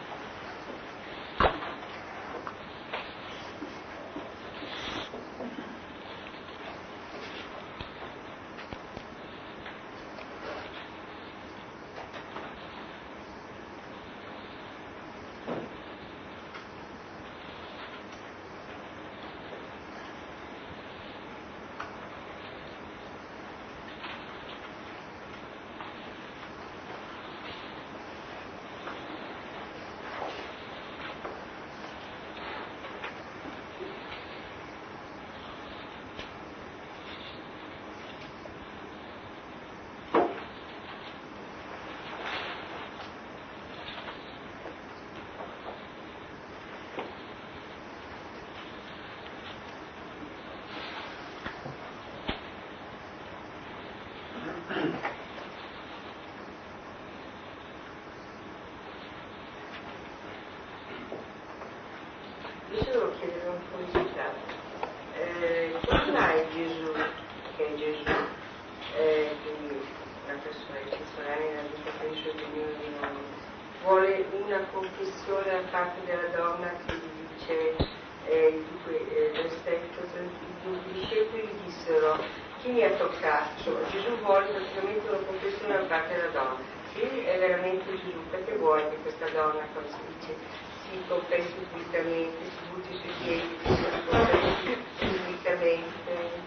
Io devo chiedere una curiosità. Eh, come mai Gesù, che è Gesù, eh, quindi una persona eccezionale nella vita penso di ognuno di noi, vuole una confessione da parte della donna che gli dice eh, eh, rispetto, i discepoli gli dissero chi mi ha toccato? Gesù vuole praticamente una confessione da parte della donna. Se è veramente Gesù, perché vuole che questa donna, come si dice, si confessi pubblicamente, si butti sui piedi, si confessi pubblicamente?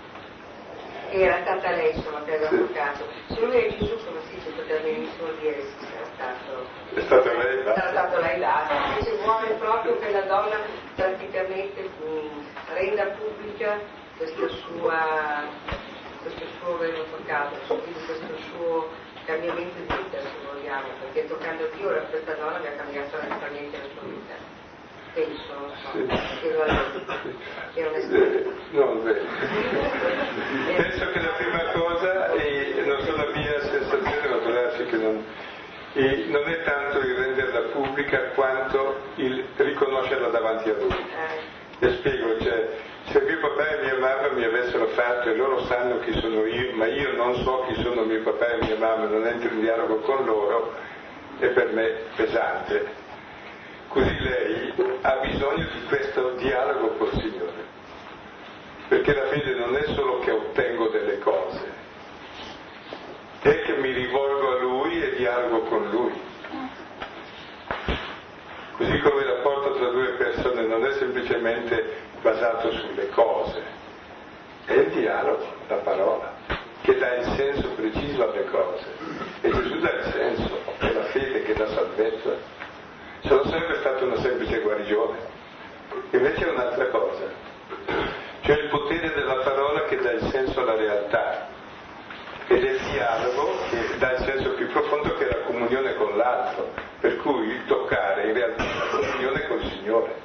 Era stata lei insomma che aveva toccato. Se lui è Gesù, come si dice, potrebbe benissimo dire se sarà stato è stato lei là. Sarà stato lei là. Invece vuole proprio che la donna praticamente mh, renda pubblica questa sua, questo suo averlo toccato, quindi questo suo cambiamento di vita, se vogliamo, perché toccando Dio questa donna che ha cambiato radicalmente la sua vita. Penso, non so, sì. che lo è onestamente. Non vero. Penso che la prima cosa, e non so la mia sensazione, ma può darsi che non, e non è tanto il renderla pubblica quanto il riconoscerla davanti a lui. Eh. E spiego, cioè, Se mio papà e mia mamma mi avessero fatto e loro sanno chi sono io, ma io non so chi sono mio papà e mia mamma, non entro in dialogo con loro, è per me pesante. Così lei ha bisogno di questo dialogo col Signore, perché la fede non è solo che ottengo delle cose, è che mi rivolgo a Lui e dialogo con Lui. Così come il rapporto tra due persone non è semplicemente basato sulle cose, è il dialogo, la parola, che dà il senso preciso alle cose. E Gesù dà il senso, è la fede che dà salvezza. Se non sarebbe stata una semplice guarigione. Invece è un'altra cosa, cioè il potere della parola che dà il senso alla realtà, ed è il dialogo che dà il senso più profondo, che è la comunione con l'altro, per cui il toccare in realtà è la comunione col Signore.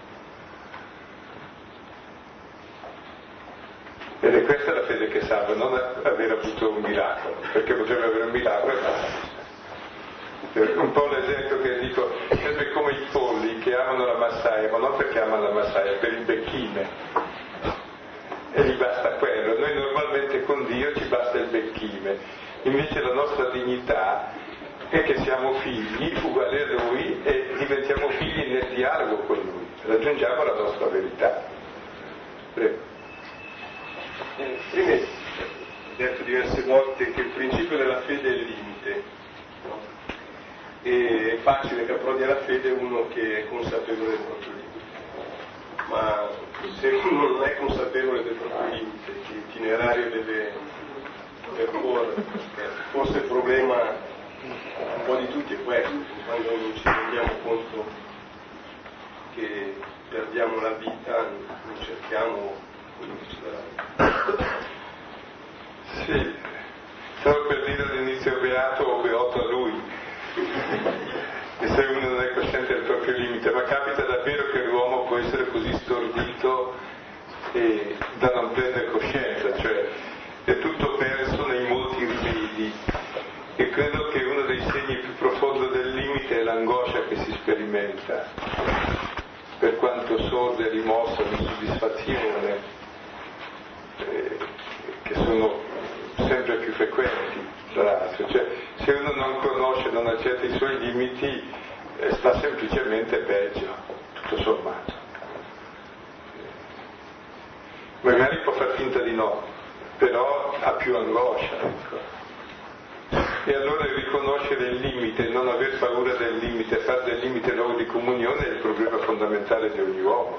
Ed è questa la fede che salva, non aver avuto un miracolo, perché potrebbe avere un miracolo e basta. Un po' l'esempio che dico, è come i polli che amano la massaia, ma non perché amano la massaia, per il becchime. E gli basta quello. Noi normalmente con Dio ci basta il becchime. Invece la nostra dignità è che siamo figli uguali a Lui e diventiamo figli nel dialogo con Lui. Raggiungiamo la nostra verità. Prego. Eh, prima ho detto diverse volte che il principio della fede è il limite, no? E è facile che approdi alla fede uno che è consapevole del proprio limite, ma se uno non è consapevole del proprio limite, che itinerario deve percorrere, forse il problema un po' di tutti è questo, quando non ci rendiamo conto che perdiamo la vita, non cerchiamo quello che ci dà la vita. Sì, stavo per dire all'inizio beato o beato a lui, e se uno non è cosciente del proprio limite, ma capita davvero che l'uomo può essere così stordito e da non prendere coscienza, cioè è tutto perso nei molti rimedi, e credo che uno dei segni più profondi del limite è l'angoscia che si sperimenta, per quanto sorda e rimossa, l'insoddisfazione, eh, che sono sempre più frequenti, tra l'altro. Cioè, se uno non conosce, non accetta i suoi limiti, eh, sta semplicemente peggio, tutto sommato. Magari può far finta di no, però ha più angoscia, ecco. E allora riconoscere il limite, non aver paura del limite, fare del limite luogo di comunione è il problema fondamentale di ogni uomo.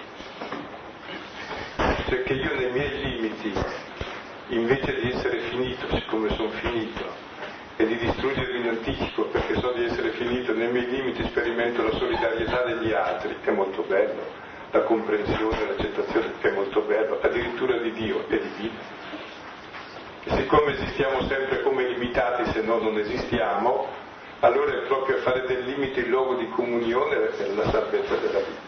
Cioè che io nei miei limiti, invece di essere finito, siccome sono finito, e di distruggermi in anticipo perché so di essere finito, nei miei limiti sperimento la solidarietà degli altri, che è molto bello, la comprensione, l'accettazione, che è molto bello, addirittura di Dio, è divino. E siccome esistiamo sempre come limitati, se no non esistiamo, allora è proprio fare del limite il luogo di comunione per la salvezza della vita.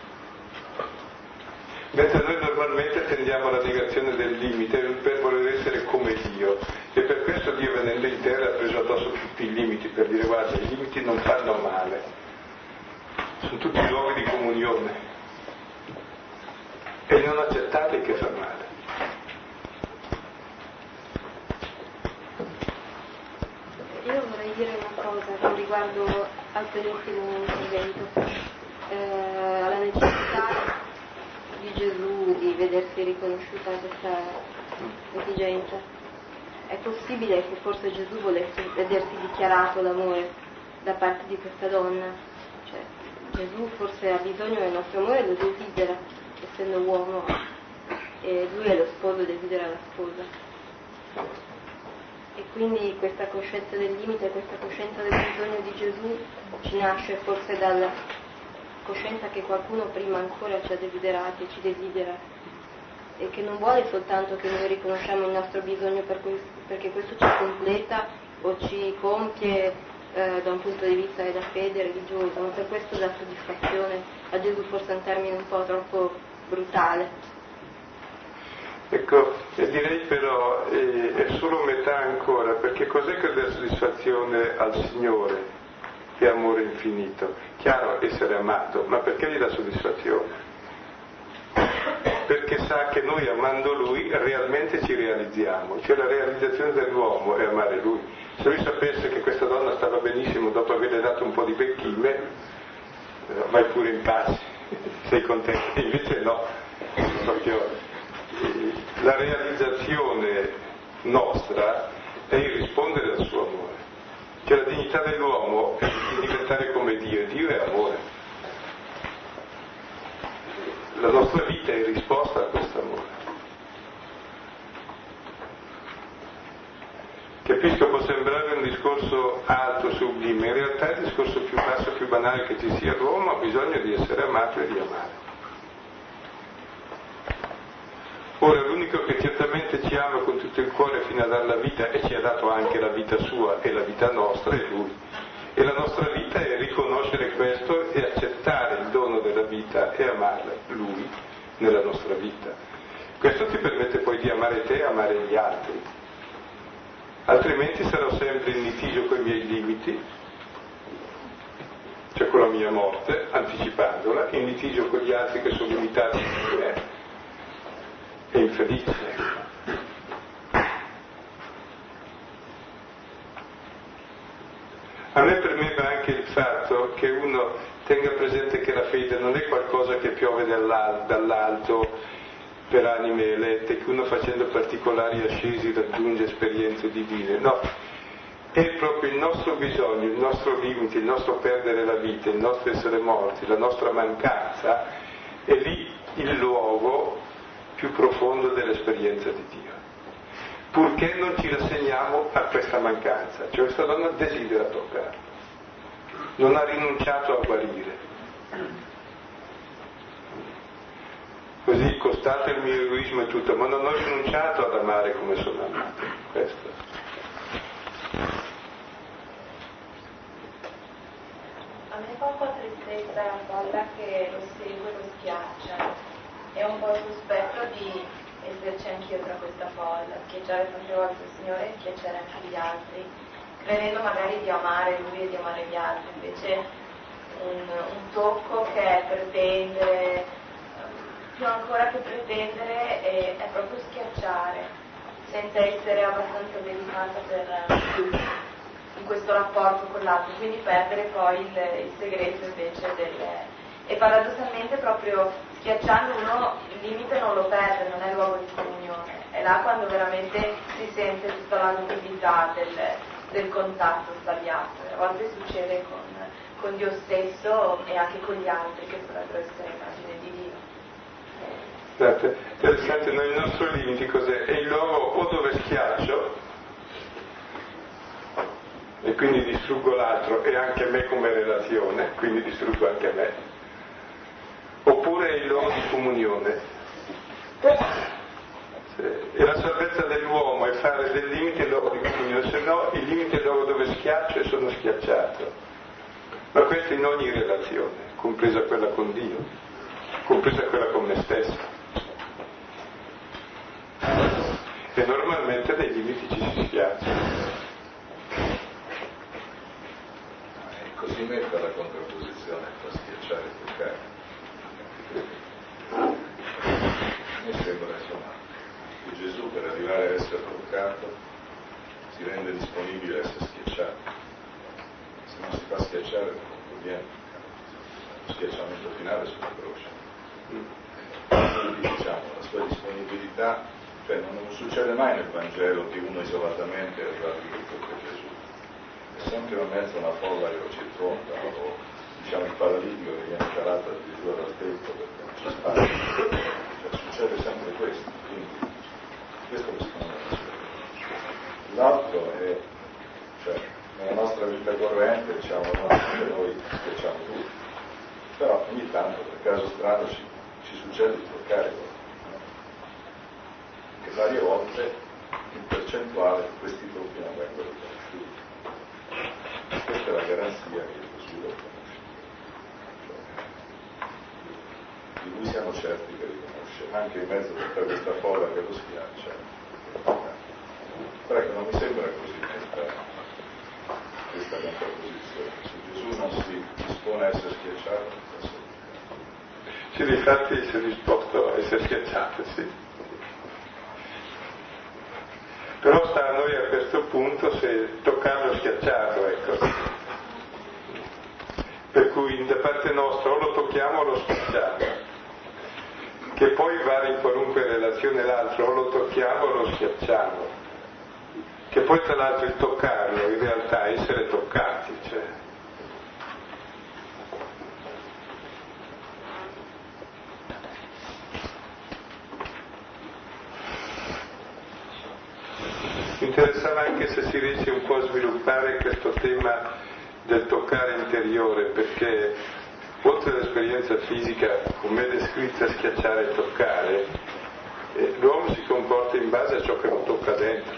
Mentre noi normalmente tendiamo alla negazione del limite per voler essere come Dio, e per questo Dio, venendo in terra, ha preso addosso tutti i limiti, per dire: guarda, i limiti non fanno male, sono tutti luoghi di comunione, e non accettarli che fa male. Io vorrei dire una cosa con riguardo al penultimo intervento, eh, alla necessità di Gesù di vedersi riconosciuta questa esigenza. È possibile che forse Gesù volesse vedersi dichiarato l'amore da parte di questa donna? Cioè, Gesù forse ha bisogno del nostro amore, lo desidera, essendo uomo, e lui è lo sposo, desidera la sposa. E quindi questa coscienza del limite, questa coscienza del bisogno di Gesù ci nasce forse dalla coscienza che qualcuno prima ancora ci ha desiderati e ci desidera, e che non vuole soltanto che noi riconosciamo il nostro bisogno per questo, perché questo ci completa o ci compie eh, da un punto di vista della fede religiosa, ma per questo dà soddisfazione. A Gesù forse è un termine un po' troppo brutale. Ecco, e direi però eh, è solo metà ancora, perché cos'è che dà soddisfazione al Signore, che è amore infinito? Chiaro, essere amato, ma perché gli dà soddisfazione? Perché sa che noi amando Lui realmente ci realizziamo, cioè la realizzazione dell'uomo è amare Lui. Se lui sapesse che questa donna stava benissimo dopo averle dato un po' di becchime, vai pure in pace, sei contento, invece no, proprio la realizzazione nostra è il rispondere al suo amore, cioè la dignità dell'uomo è di diventare come Dio, e Dio è amore. La nostra vita è in risposta a questo amore. Capisco, può sembrare un discorso alto, sublime, in realtà il discorso più basso, più banale che ci sia. L'uomo ha bisogno di essere amato e di amare. Ora, l'unico che certamente ci ama con tutto il cuore fino a dar la vita, e ci ha dato anche la vita sua e la vita nostra, è Lui. E la nostra vita è riconoscere questo e accettare il dono della vita e amarla, Lui, nella nostra vita. Questo ti permette poi di amare te e amare gli altri. Altrimenti sarò sempre in litigio con i miei limiti, cioè con la mia morte, anticipandola, in litigio con gli altri che sono limitati di me, e infelice. A me premeva anche il fatto che uno tenga presente che la fede non è qualcosa che piove dall'alto per anime elette, che uno facendo particolari ascesi raggiunge esperienze divine, no, è proprio il nostro bisogno, il nostro limite, il nostro perdere la vita, il nostro essere morti, la nostra mancanza, è lì il luogo più profondo dell'esperienza di Dio. Purché non ci rassegniamo a questa mancanza, cioè questa donna desidera toccare, non ha rinunciato a guarire. Così costato il mio egoismo e tutto, ma non ho rinunciato ad amare come sono amato. Questo. A me fa un po' tristezza la folla che lo segue e lo schiaccia. È un po' sospetto di esserci anch'io tra questa folla, schiacciare tante volte il Signore e schiacciare anche gli altri, credendo magari di amare Lui e di amare gli altri. Invece un, un tocco che è pretendere, più ancora che pretendere, è, è proprio schiacciare, senza essere abbastanza delicata per, in questo rapporto con l'altro, quindi perdere poi il, il segreto invece del... E paradossalmente proprio schiacciando uno il limite non lo perde, non è il luogo di comunione, è là quando veramente si sente tutta la nudità del, del contatto stagliato. A volte succede con, con Dio stesso e anche con gli altri che potrebbero essere immagine di Dio. Guardate, interessante, noi il nostro limite cos'è? È il luogo o dove schiaccio e quindi distruggo l'altro e anche me come relazione, quindi distruggo anche me, oppure è il luogo di comunione. E la salvezza dell'uomo è fare del limite il luogo di comunione, se no il limite è il luogo dove schiaccio e sono schiacciato. Ma questo in ogni relazione, compresa quella con Dio, compresa quella con me stesso. E normalmente nei limiti ci si schiaccia. E così mette la contrapposizione tra schiacciare e toccare. Mi sembra insomma che Gesù per arrivare a essere toccato si rende disponibile a essere schiacciato. Se non si fa schiacciare non conviene. Lo schiacciamento finale sulla croce. Quindi diciamo la sua disponibilità, cioè non succede mai nel Vangelo che uno isolatamente è arrivato tutto per Gesù, è sempre in mezzo a una folla che lo circonda, o diciamo il paralitico che viene calato addirittura dal tetto perché non ci sta, cioè succede sempre questo, quindi questo è secondo me. L'altro è, cioè nella nostra vita corrente diciamo no, che noi schiacciamo tutti, però ogni tanto per caso strano ci, ci succede di toccare qualcuno. Che varie volte in percentuale questi tocchi non vengono riconosciuti. Questa è la garanzia che Gesù lo conosce. Di lui siamo certi che riconosce, anche in mezzo a tutta questa folla che lo schiaccia. Però che non mi sembra così netta questa contrapposizione. Se Gesù non si dispone a essere schiacciato, non si Sì, difatti sei disposto a essere schiacciato, sì. Però sta a noi a questo punto se toccarlo o schiacciarlo, ecco. Per cui da parte nostra o lo tocchiamo o lo schiacciamo. Che poi vale in qualunque relazione l'altro, o lo tocchiamo o lo schiacciamo. Che poi tra l'altro il toccarlo in realtà è essere toccati, cioè. Mi interessava anche se si riesce un po' a sviluppare questo tema del toccare interiore, perché oltre all'esperienza fisica, come è descritta schiacciare e toccare, eh, l'uomo si comporta in base a ciò che lo tocca dentro.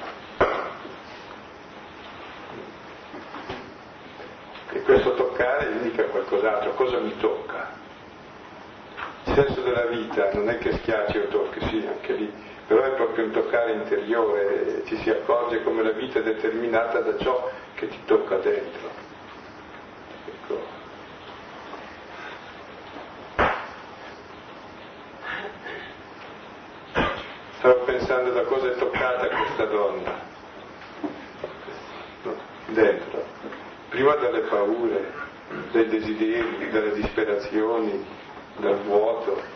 E questo toccare indica qualcos'altro, cosa mi tocca? Il senso della vita non è che schiacci o tocchi, sì, anche lì, però è proprio un toccare interiore, ci si accorge come la vita è determinata da ciò che ti tocca dentro. Ecco. Stavo pensando da cosa è toccata questa donna, dentro, prima dalle paure, dai desideri, dalle disperazioni, dal vuoto,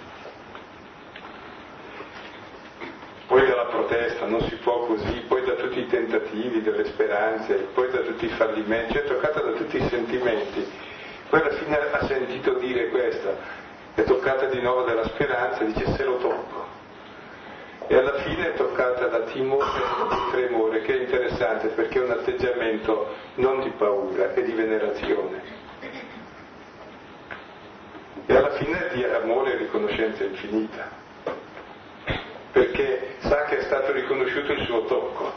poi dalla protesta, non si può così, poi da tutti i tentativi, delle speranze, poi da tutti i fallimenti, cioè è toccata da tutti i sentimenti. Poi alla fine ha sentito dire questa, è toccata di nuovo dalla speranza, dice se lo tocco. E alla fine è toccata da timore e di tremore, che è interessante perché è un atteggiamento non di paura, è di venerazione. E alla fine è di amore e riconoscenza infinita, perché sa che è stato riconosciuto il suo tocco.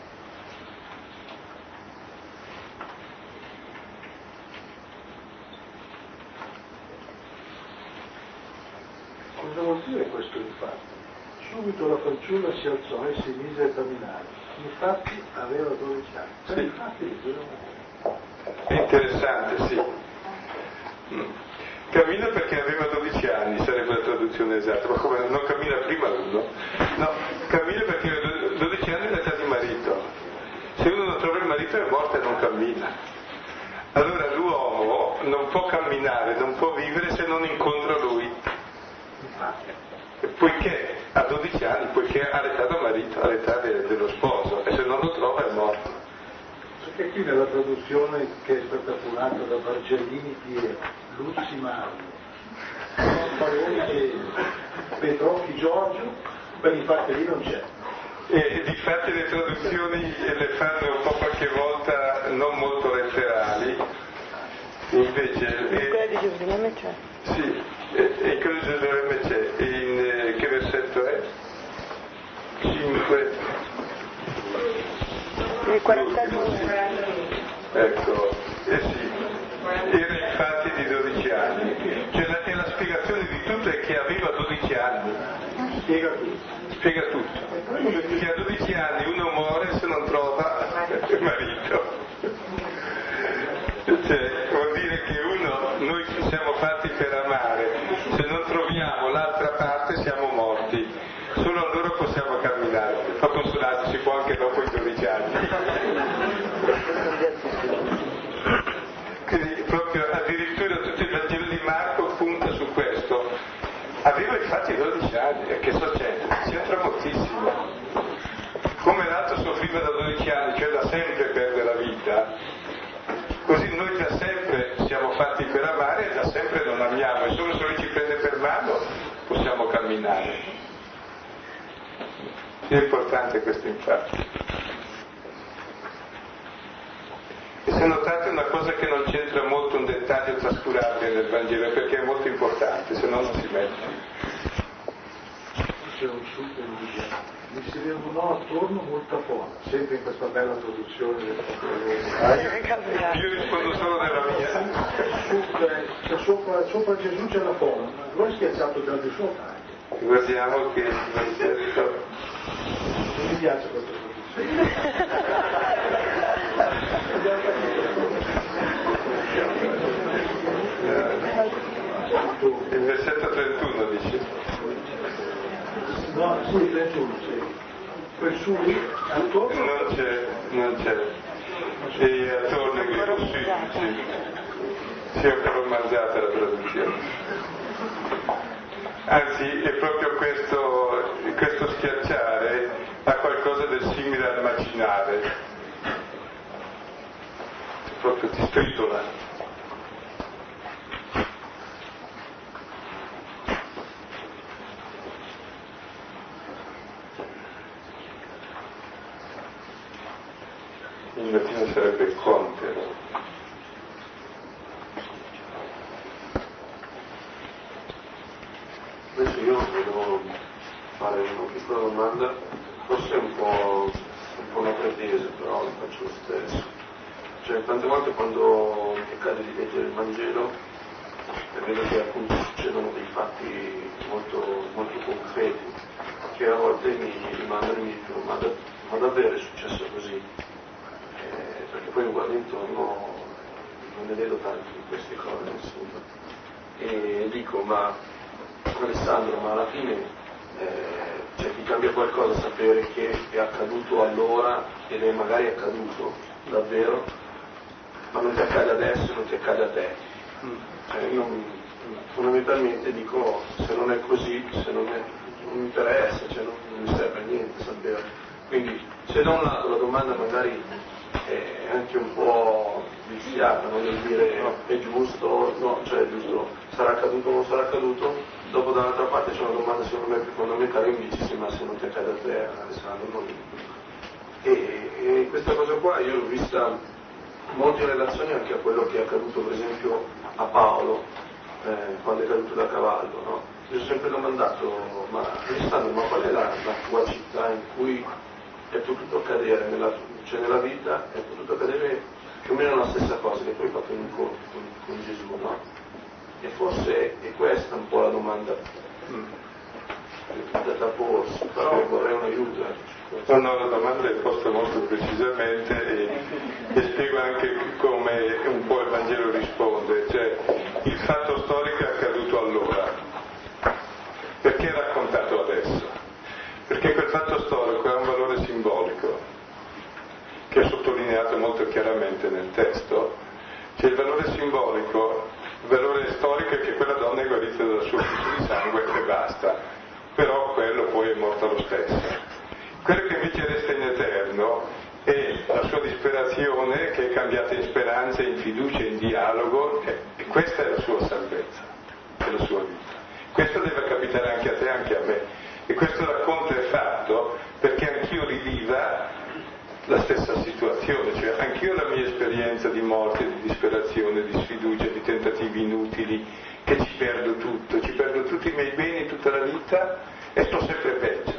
Cosa vuol dire questo infatti? Subito la fanciulla si alzò e si mise a camminare. Infatti aveva dodici anni. Sì. Infatti, è interessante, sì. Mm. Cammina perché aveva dodici anni, sarebbe la traduzione esatta, ma come non cammina prima uno? No, cammina perché aveva dodici anni l'età di marito. Se uno non trova il marito è morto e non cammina. Allora l'uomo non può camminare, non può vivere se non incontra lui. Poiché ha dodici anni, poiché ha l'età del marito, ha l'età de, dello sposo, e se non lo trova è morto. Perché qui nella traduzione che è stata curata da Bargellini Piero, Luzzi Mario, Paroni Petrocchi Giorgio, beh infatti lì non c'è. E difatti le traduzioni le fanno un po' qualche volta non molto letterali, invece... In quella di Gerusalemme c'è. Sì, e, e in quella di Gerusalemme c'è. In eh, che versetto è? cinque. Il quarantadue. Ecco, eh sì, era infatti di dodici anni. Cioè la, e la spiegazione di tutto è che aveva dodici anni. Spiega tutto. Spiega tutto. Che a dodici anni uno muore se non trova il marito. Cioè, vuol dire che uno, noi ci siamo fatti per amare, se non troviamo l'altra parte siamo morti, solo allora possiamo camminare, ma consolati si può anche dopo i dodici anni. Quindi proprio addirittura tutto il Vangelo di Marco punta su questo. Aveva infatti dodici anni, e che succede? Si entra moltissimo. Come l'altro soffriva da dodici anni, cioè da sempre perde la vita, così noi da sempre siamo fatti per amare e da sempre non amiamo, e solo se lui ci prende per mano possiamo camminare. È importante questo infatti. E se notate una cosa che non c'entra molto, un dettaglio trascurabile nel Vangelo, perché è molto importante, se no non si mette. C'è un super mi si riunò attorno molta folla, sempre in questa bella traduzione del Vangelo. Io rispondo solo della mia. C'è sopra, sopra Gesù c'è la folla, ma lui è schiacciato già di sopra anche. Guardiamo che il versetto. Non mi piace questa traduzione. Il versetto trentuno dodici. No, sì, trentuno, sì. Poi su, attorno... Non c'è, non c'è. E attorno in greco, sì, sì. Si è un po' romanzata la traduzione. Anzi, è proprio questo, questo schiacciare ha qualcosa del simile al macinare. Proprio ti stritola. In latino sarebbe contero. Adesso io volevo fare una piccola domanda, forse un po', un po' una pretesa, però la faccio lo stesso. Cioè, tante volte quando mi accade di leggere il Vangelo e vedo che appunto succedono dei fatti molto, molto concreti, che a volte mi rimandano e mi dicono ma, da, ma davvero è successo così? Eh, perché poi mi guardo intorno, non ne vedo tanti di queste cose, insomma. E dico ma Alessandro, ma alla fine eh, cioè, ti cambia qualcosa sapere che è accaduto allora ed è magari accaduto davvero, ma non ti accade adesso, non ti accade a te. Cioè, io fondamentalmente dico, se non è così, se non, è, non mi interessa, cioè, non, non mi serve a niente sapere. Quindi se da un lato la domanda magari è anche un po' viziata, non nel dire no, è giusto, no, cioè è giusto, sarà accaduto o non sarà accaduto, dopo dall'altra parte c'è una domanda secondo me più fondamentale, invece sì, ma se non ti accade a te, Alessandro, non... E, e questa cosa qua io l'ho vista molto in relazione anche a quello che è accaduto per esempio a Paolo eh, quando è caduto da cavallo, no? Io ho sempre domandato, ma Alessandro, ma qual è la, la tua città in cui è potuto accadere, nella, cioè nella vita è potuto accadere più o meno la stessa cosa che tu hai fatto in un incontro con, con Gesù, no? E forse è questa un po' la domanda mm. da porsi, però vorrei un aiuto. No, no, la domanda è posta molto precisamente e, e spiego anche come un po' il Vangelo risponde, cioè il fatto storico è accaduto allora, perché è raccontato adesso? Perché quel fatto storico ha un valore simbolico che è sottolineato molto chiaramente nel testo, cioè il valore simbolico, il valore storico è che quella donna è guarita dal suo flusso di sangue e basta, però quello poi è morto lo stesso. Quello che invece resta in eterno è la sua disperazione che è cambiata in speranza, in fiducia, in dialogo, e, e questa è la sua salvezza, è la sua vita. Questo deve capitare anche a te, anche a me. E questo racconto è fatto perché anch'io riviva la stessa situazione, cioè anch'io la mia esperienza di morte, di disperazione, di sfiducia, di tentativi inutili, che ci perdo tutto, ci perdo tutti i miei beni, tutta la vita e sto sempre peggio.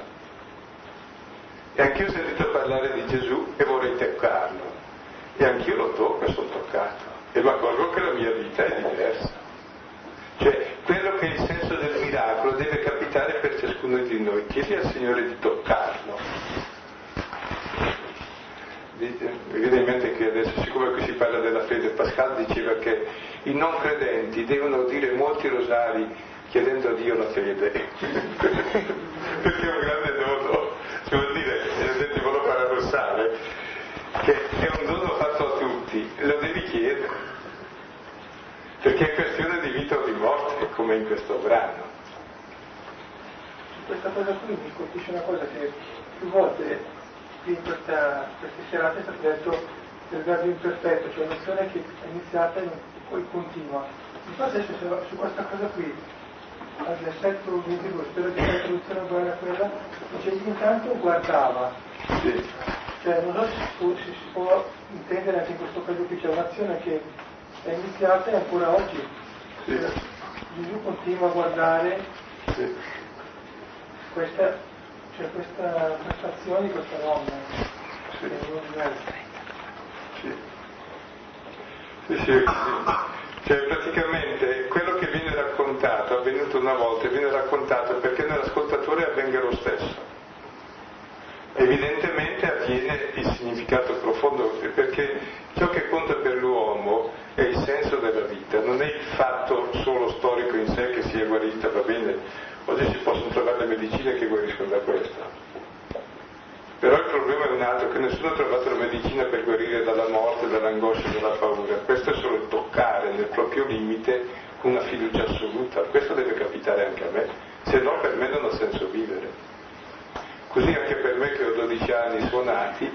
E anch'io ho sentito parlare di Gesù e vorrei toccarlo, e anch'io lo tocco e sono toccato, e mi accorgo che la mia vita è diversa. Cioè, quello che è il senso del miracolo deve capitare per ciascuno di noi. Chiedi al Signore di toccarlo. Mi viene in mente che adesso, siccome qui si parla della fede, Pascal diceva che i non credenti devono dire molti rosari chiedendo a Dio la fede, perché è un grande dono. Cioè, vuol dire, è un modo paradossale, che è un dono fatto a tutti, lo devi chiedere, perché è questione di vita o di morte, come in questo brano. Questa cosa qui mi colpisce una cosa che più volte qui in questa, questa serata è stato detto del verbo imperfetto, cioè un'azione che è iniziata e poi continua. Mi fa adesso su questa cosa qui, al versetto ventidue, spero che la traduzione uguale a quella, dice intanto guardava. Sì. Cioè non so se si può, se si può intendere anche in questo caso qui, c'è un'azione che è iniziata e ancora oggi. Sì. Gesù continua a guardare sì. questa, cioè questa, questa azione di questa donna. Sì. Sì. Sì, sì. Cioè praticamente quello che viene raccontato, avvenuto una volta, viene raccontato perché nell'ascoltatore avvenga lo stesso. Evidentemente avviene il significato profondo, perché ciò che conta per l'uomo è il senso della vita, non è il fatto solo storico in sé che sia guarita, va bene, Oggi si possono trovare le medicine che guariscono da questo. Però il problema è un altro, che nessuno ha trovato la medicina per guarire dalla morte, dall'angoscia, dalla paura. Questo è solo il toccare nel proprio limite una fiducia assoluta. Questo deve capitare anche a me, se no per me non ha senso vivere. Così anche per me che ho dodici anni suonati,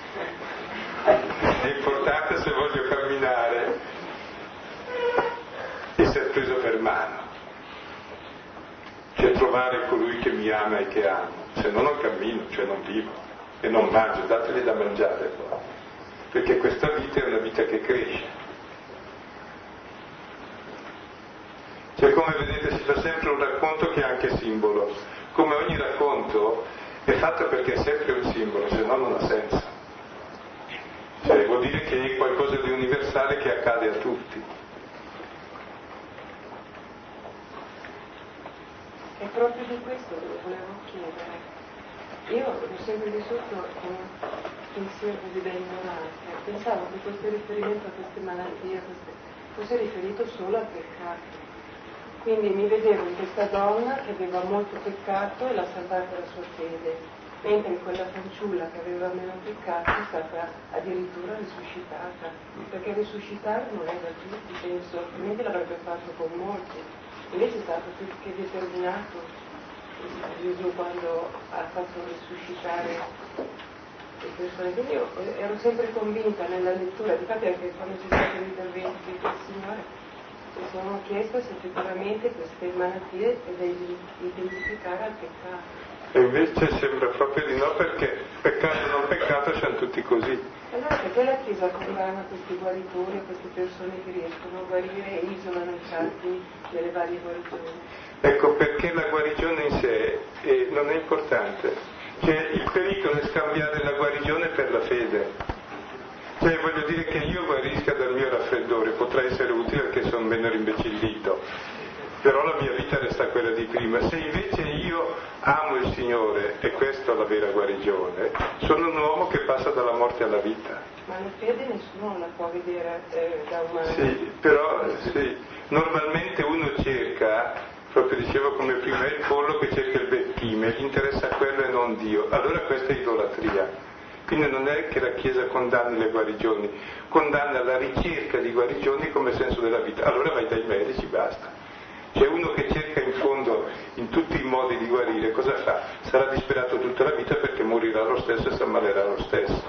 è importante, se voglio camminare, essere preso per mano, cioè trovare colui che mi ama e che amo, se no non cammino, cioè non vivo e non mangio, dateli da mangiare poi, perché questa vita è una vita che cresce. Cioè, come vedete, si fa sempre un racconto che è anche simbolo, come ogni racconto è fatto perché è sempre un simbolo, se no non ha senso. Cioè, vuol dire che è qualcosa di universale che accade a tutti. È proprio di questo che volevo chiedere. Io l'ho sempre vissuto con un pensiero così da ignorante. Pensavo che questo riferimento a queste malattie a queste, fosse riferito solo al peccato. Quindi mi vedevo in questa donna che aveva molto peccato e l'ha salvata la sua fede, mentre quella fanciulla che aveva meno peccato è stata addirittura risuscitata, perché risuscitare non è da tutti, penso, altrimenti l'avrebbe fatto con molti. Invece è stato più che determinato Gesù quando ha fatto risuscitare le persone. Quindi io ero sempre convinta nella lettura, difatti anche quando ci sono stati gli interventi del Signore, mi sono chiesta se effettivamente queste malattie è da identificare al peccato. E invece sembra proprio di no, perché peccato o non peccato siamo tutti così. Allora perché la Chiesa condanna questi guaritori, queste persone che riescono a guarire e isolano i salti delle varie guarigioni? Ecco, perché la guarigione in sé eh, non è importante. Cioè, il pericolo è scambiare la guarigione per la fede. Cioè, voglio dire che io guarisca dal mio raffreddore, potrà essere utile perché sono meno rimbecillito, però la mia vita resta quella di prima. Se invece io amo il Signore, e questa è la vera guarigione, sono un uomo che passa dalla morte alla vita. Ma la fede nessuno la può vedere eh, da una... Sì, però sì, normalmente uno cerca, proprio dicevo come prima, è il pollo che cerca il becchime, gli interessa quello e non Dio. Allora questa è idolatria. Quindi non è che la Chiesa condanni le guarigioni, condanna la ricerca di guarigioni come senso della vita. Allora vai dai medici, basta. C'è uno che cerca in fondo in tutti i modi di guarire, cosa fa? Sarà disperato tutta la vita perché morirà lo stesso e si ammalerà lo stesso.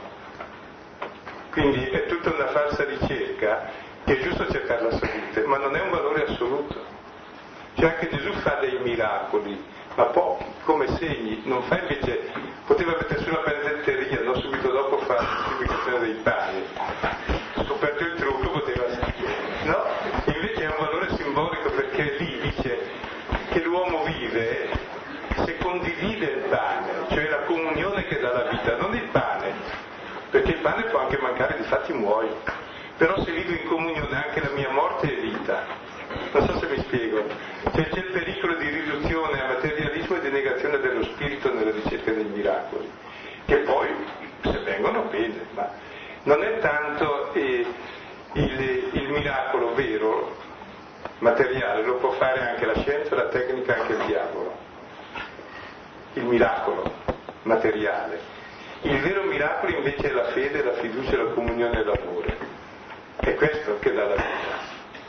Quindi è tutta una falsa ricerca, che è giusto cercare la salute, ma non è un valore assoluto. Cioè anche Gesù fa dei miracoli, ma pochi, come segni, non fa invece, poteva mettere sulla benedetteria, no? Subito dopo fa la moltiplicazione dei pani, scoperto il trucco poteva, no? Invece è un valore simbolico, perché lì dice che l'uomo vive se condivide il pane, cioè la comunione che dà la vita, non il pane, perché il pane può anche mancare, difatti muoio, però se vivo in comunione anche la mia morte è vita. Non so se mi spiego, cioè c'è il pericolo di riduzione a materialismo e di negazione dello spirito nella ricerca dei miracoli, che poi se vengono bene, ma non è tanto eh, il, il miracolo vero, materiale, lo può fare anche la scienza, la tecnica, anche il diavolo, il miracolo materiale. Il vero miracolo invece è la fede, la fiducia, la comunione e l'amore, è questo che dà la vita.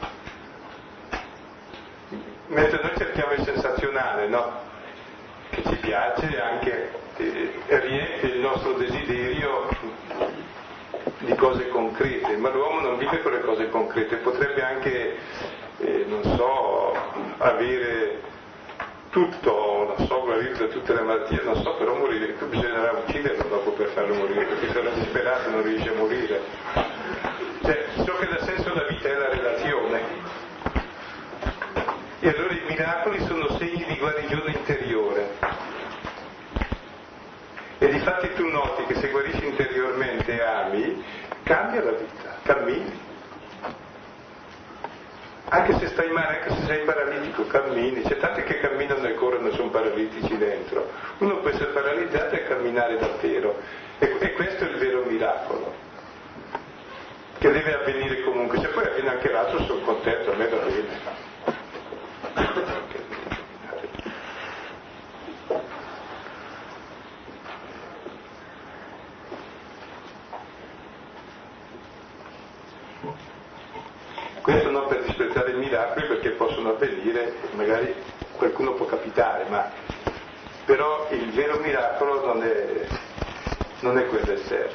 Mentre noi cerchiamo il sensazionale, no? Che ci piace anche, eh, riempie il nostro desiderio di cose concrete, ma l'uomo non vive con le cose concrete, potrebbe anche, eh, non so, avere tutto, non so, guarire da tutte le malattie, non so, però morire, bisognerà ucciderlo dopo per farlo morire, perché sarà disperato e non riesce a morire. Cioè, ciò che dà senso alla vita è la relazione. E allora i miracoli sono segni di guarigione interiore. E difatti tu noti che se guarisci interiormente e ami, cambia la vita, cammini. Anche se stai male, anche se sei paralitico, cammini. C'è tanti che camminano e corrono e sono paralitici dentro. Uno può essere paralizzato e camminare davvero. E, e questo è il vero miracolo, che deve avvenire comunque. Se poi avviene anche l'altro, sono contento, a me va bene. miracoli perché possono avvenire, magari qualcuno può capitare, ma però il vero miracolo non è, non è quello esterno.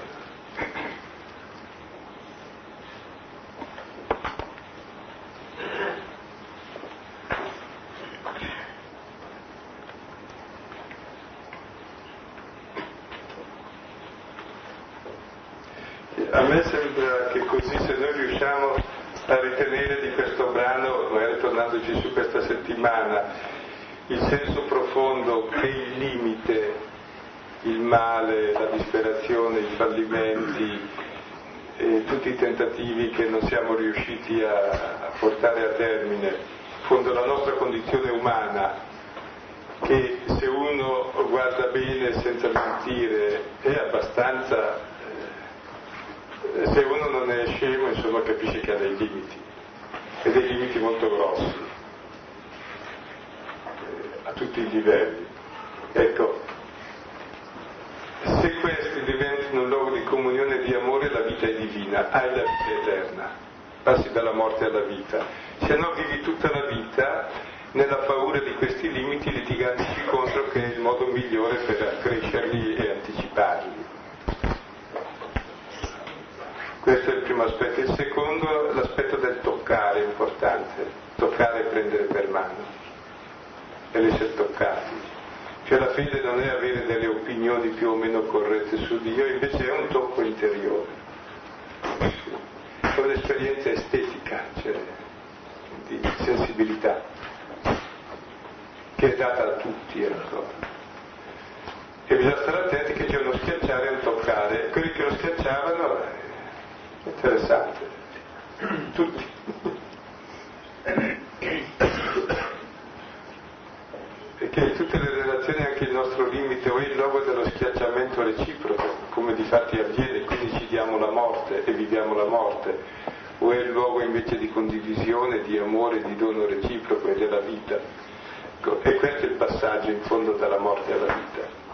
A me sembra che così, se noi riusciamo a ritenere di questo brano, magari tornandoci su questa settimana, il senso profondo che il limite, il male, la disperazione, i fallimenti, e tutti i tentativi che non siamo riusciti a, a portare a termine, fondo la nostra condizione umana, che se uno guarda bene senza mentire è abbastanza... Se uno non è scemo, insomma, capisce che ha dei limiti, e dei limiti molto grossi, eh, a tutti i livelli. Ecco, se questi diventano un luogo di comunione e di amore, la vita è divina, hai la vita eterna, passi dalla morte alla vita. Se no vivi tutta la vita nella paura di questi limiti, litigandoci contro, che è il modo migliore per accrescerli e anticiparli. Questo è il primo aspetto. Il secondo, l'aspetto del toccare, è importante. Toccare e prendere per mano. E l'essere toccati. Cioè la fede non è avere delle opinioni più o meno corrette su Dio, invece è un tocco interiore. È un'esperienza estetica, cioè di sensibilità, che è data a tutti ancora. E bisogna stare attenti che c'è uno schiacciare e un toccare. Quelli che lo schiacciavano... Interessante, tutti. Perché in tutte le relazioni anche il nostro limite o è il luogo dello schiacciamento reciproco, come di fatti avviene, quindi ci diamo la morte e viviamo la morte, o è il luogo invece di condivisione, di amore, di dono reciproco e della vita. Ecco, e questo è il passaggio in fondo dalla morte alla vita.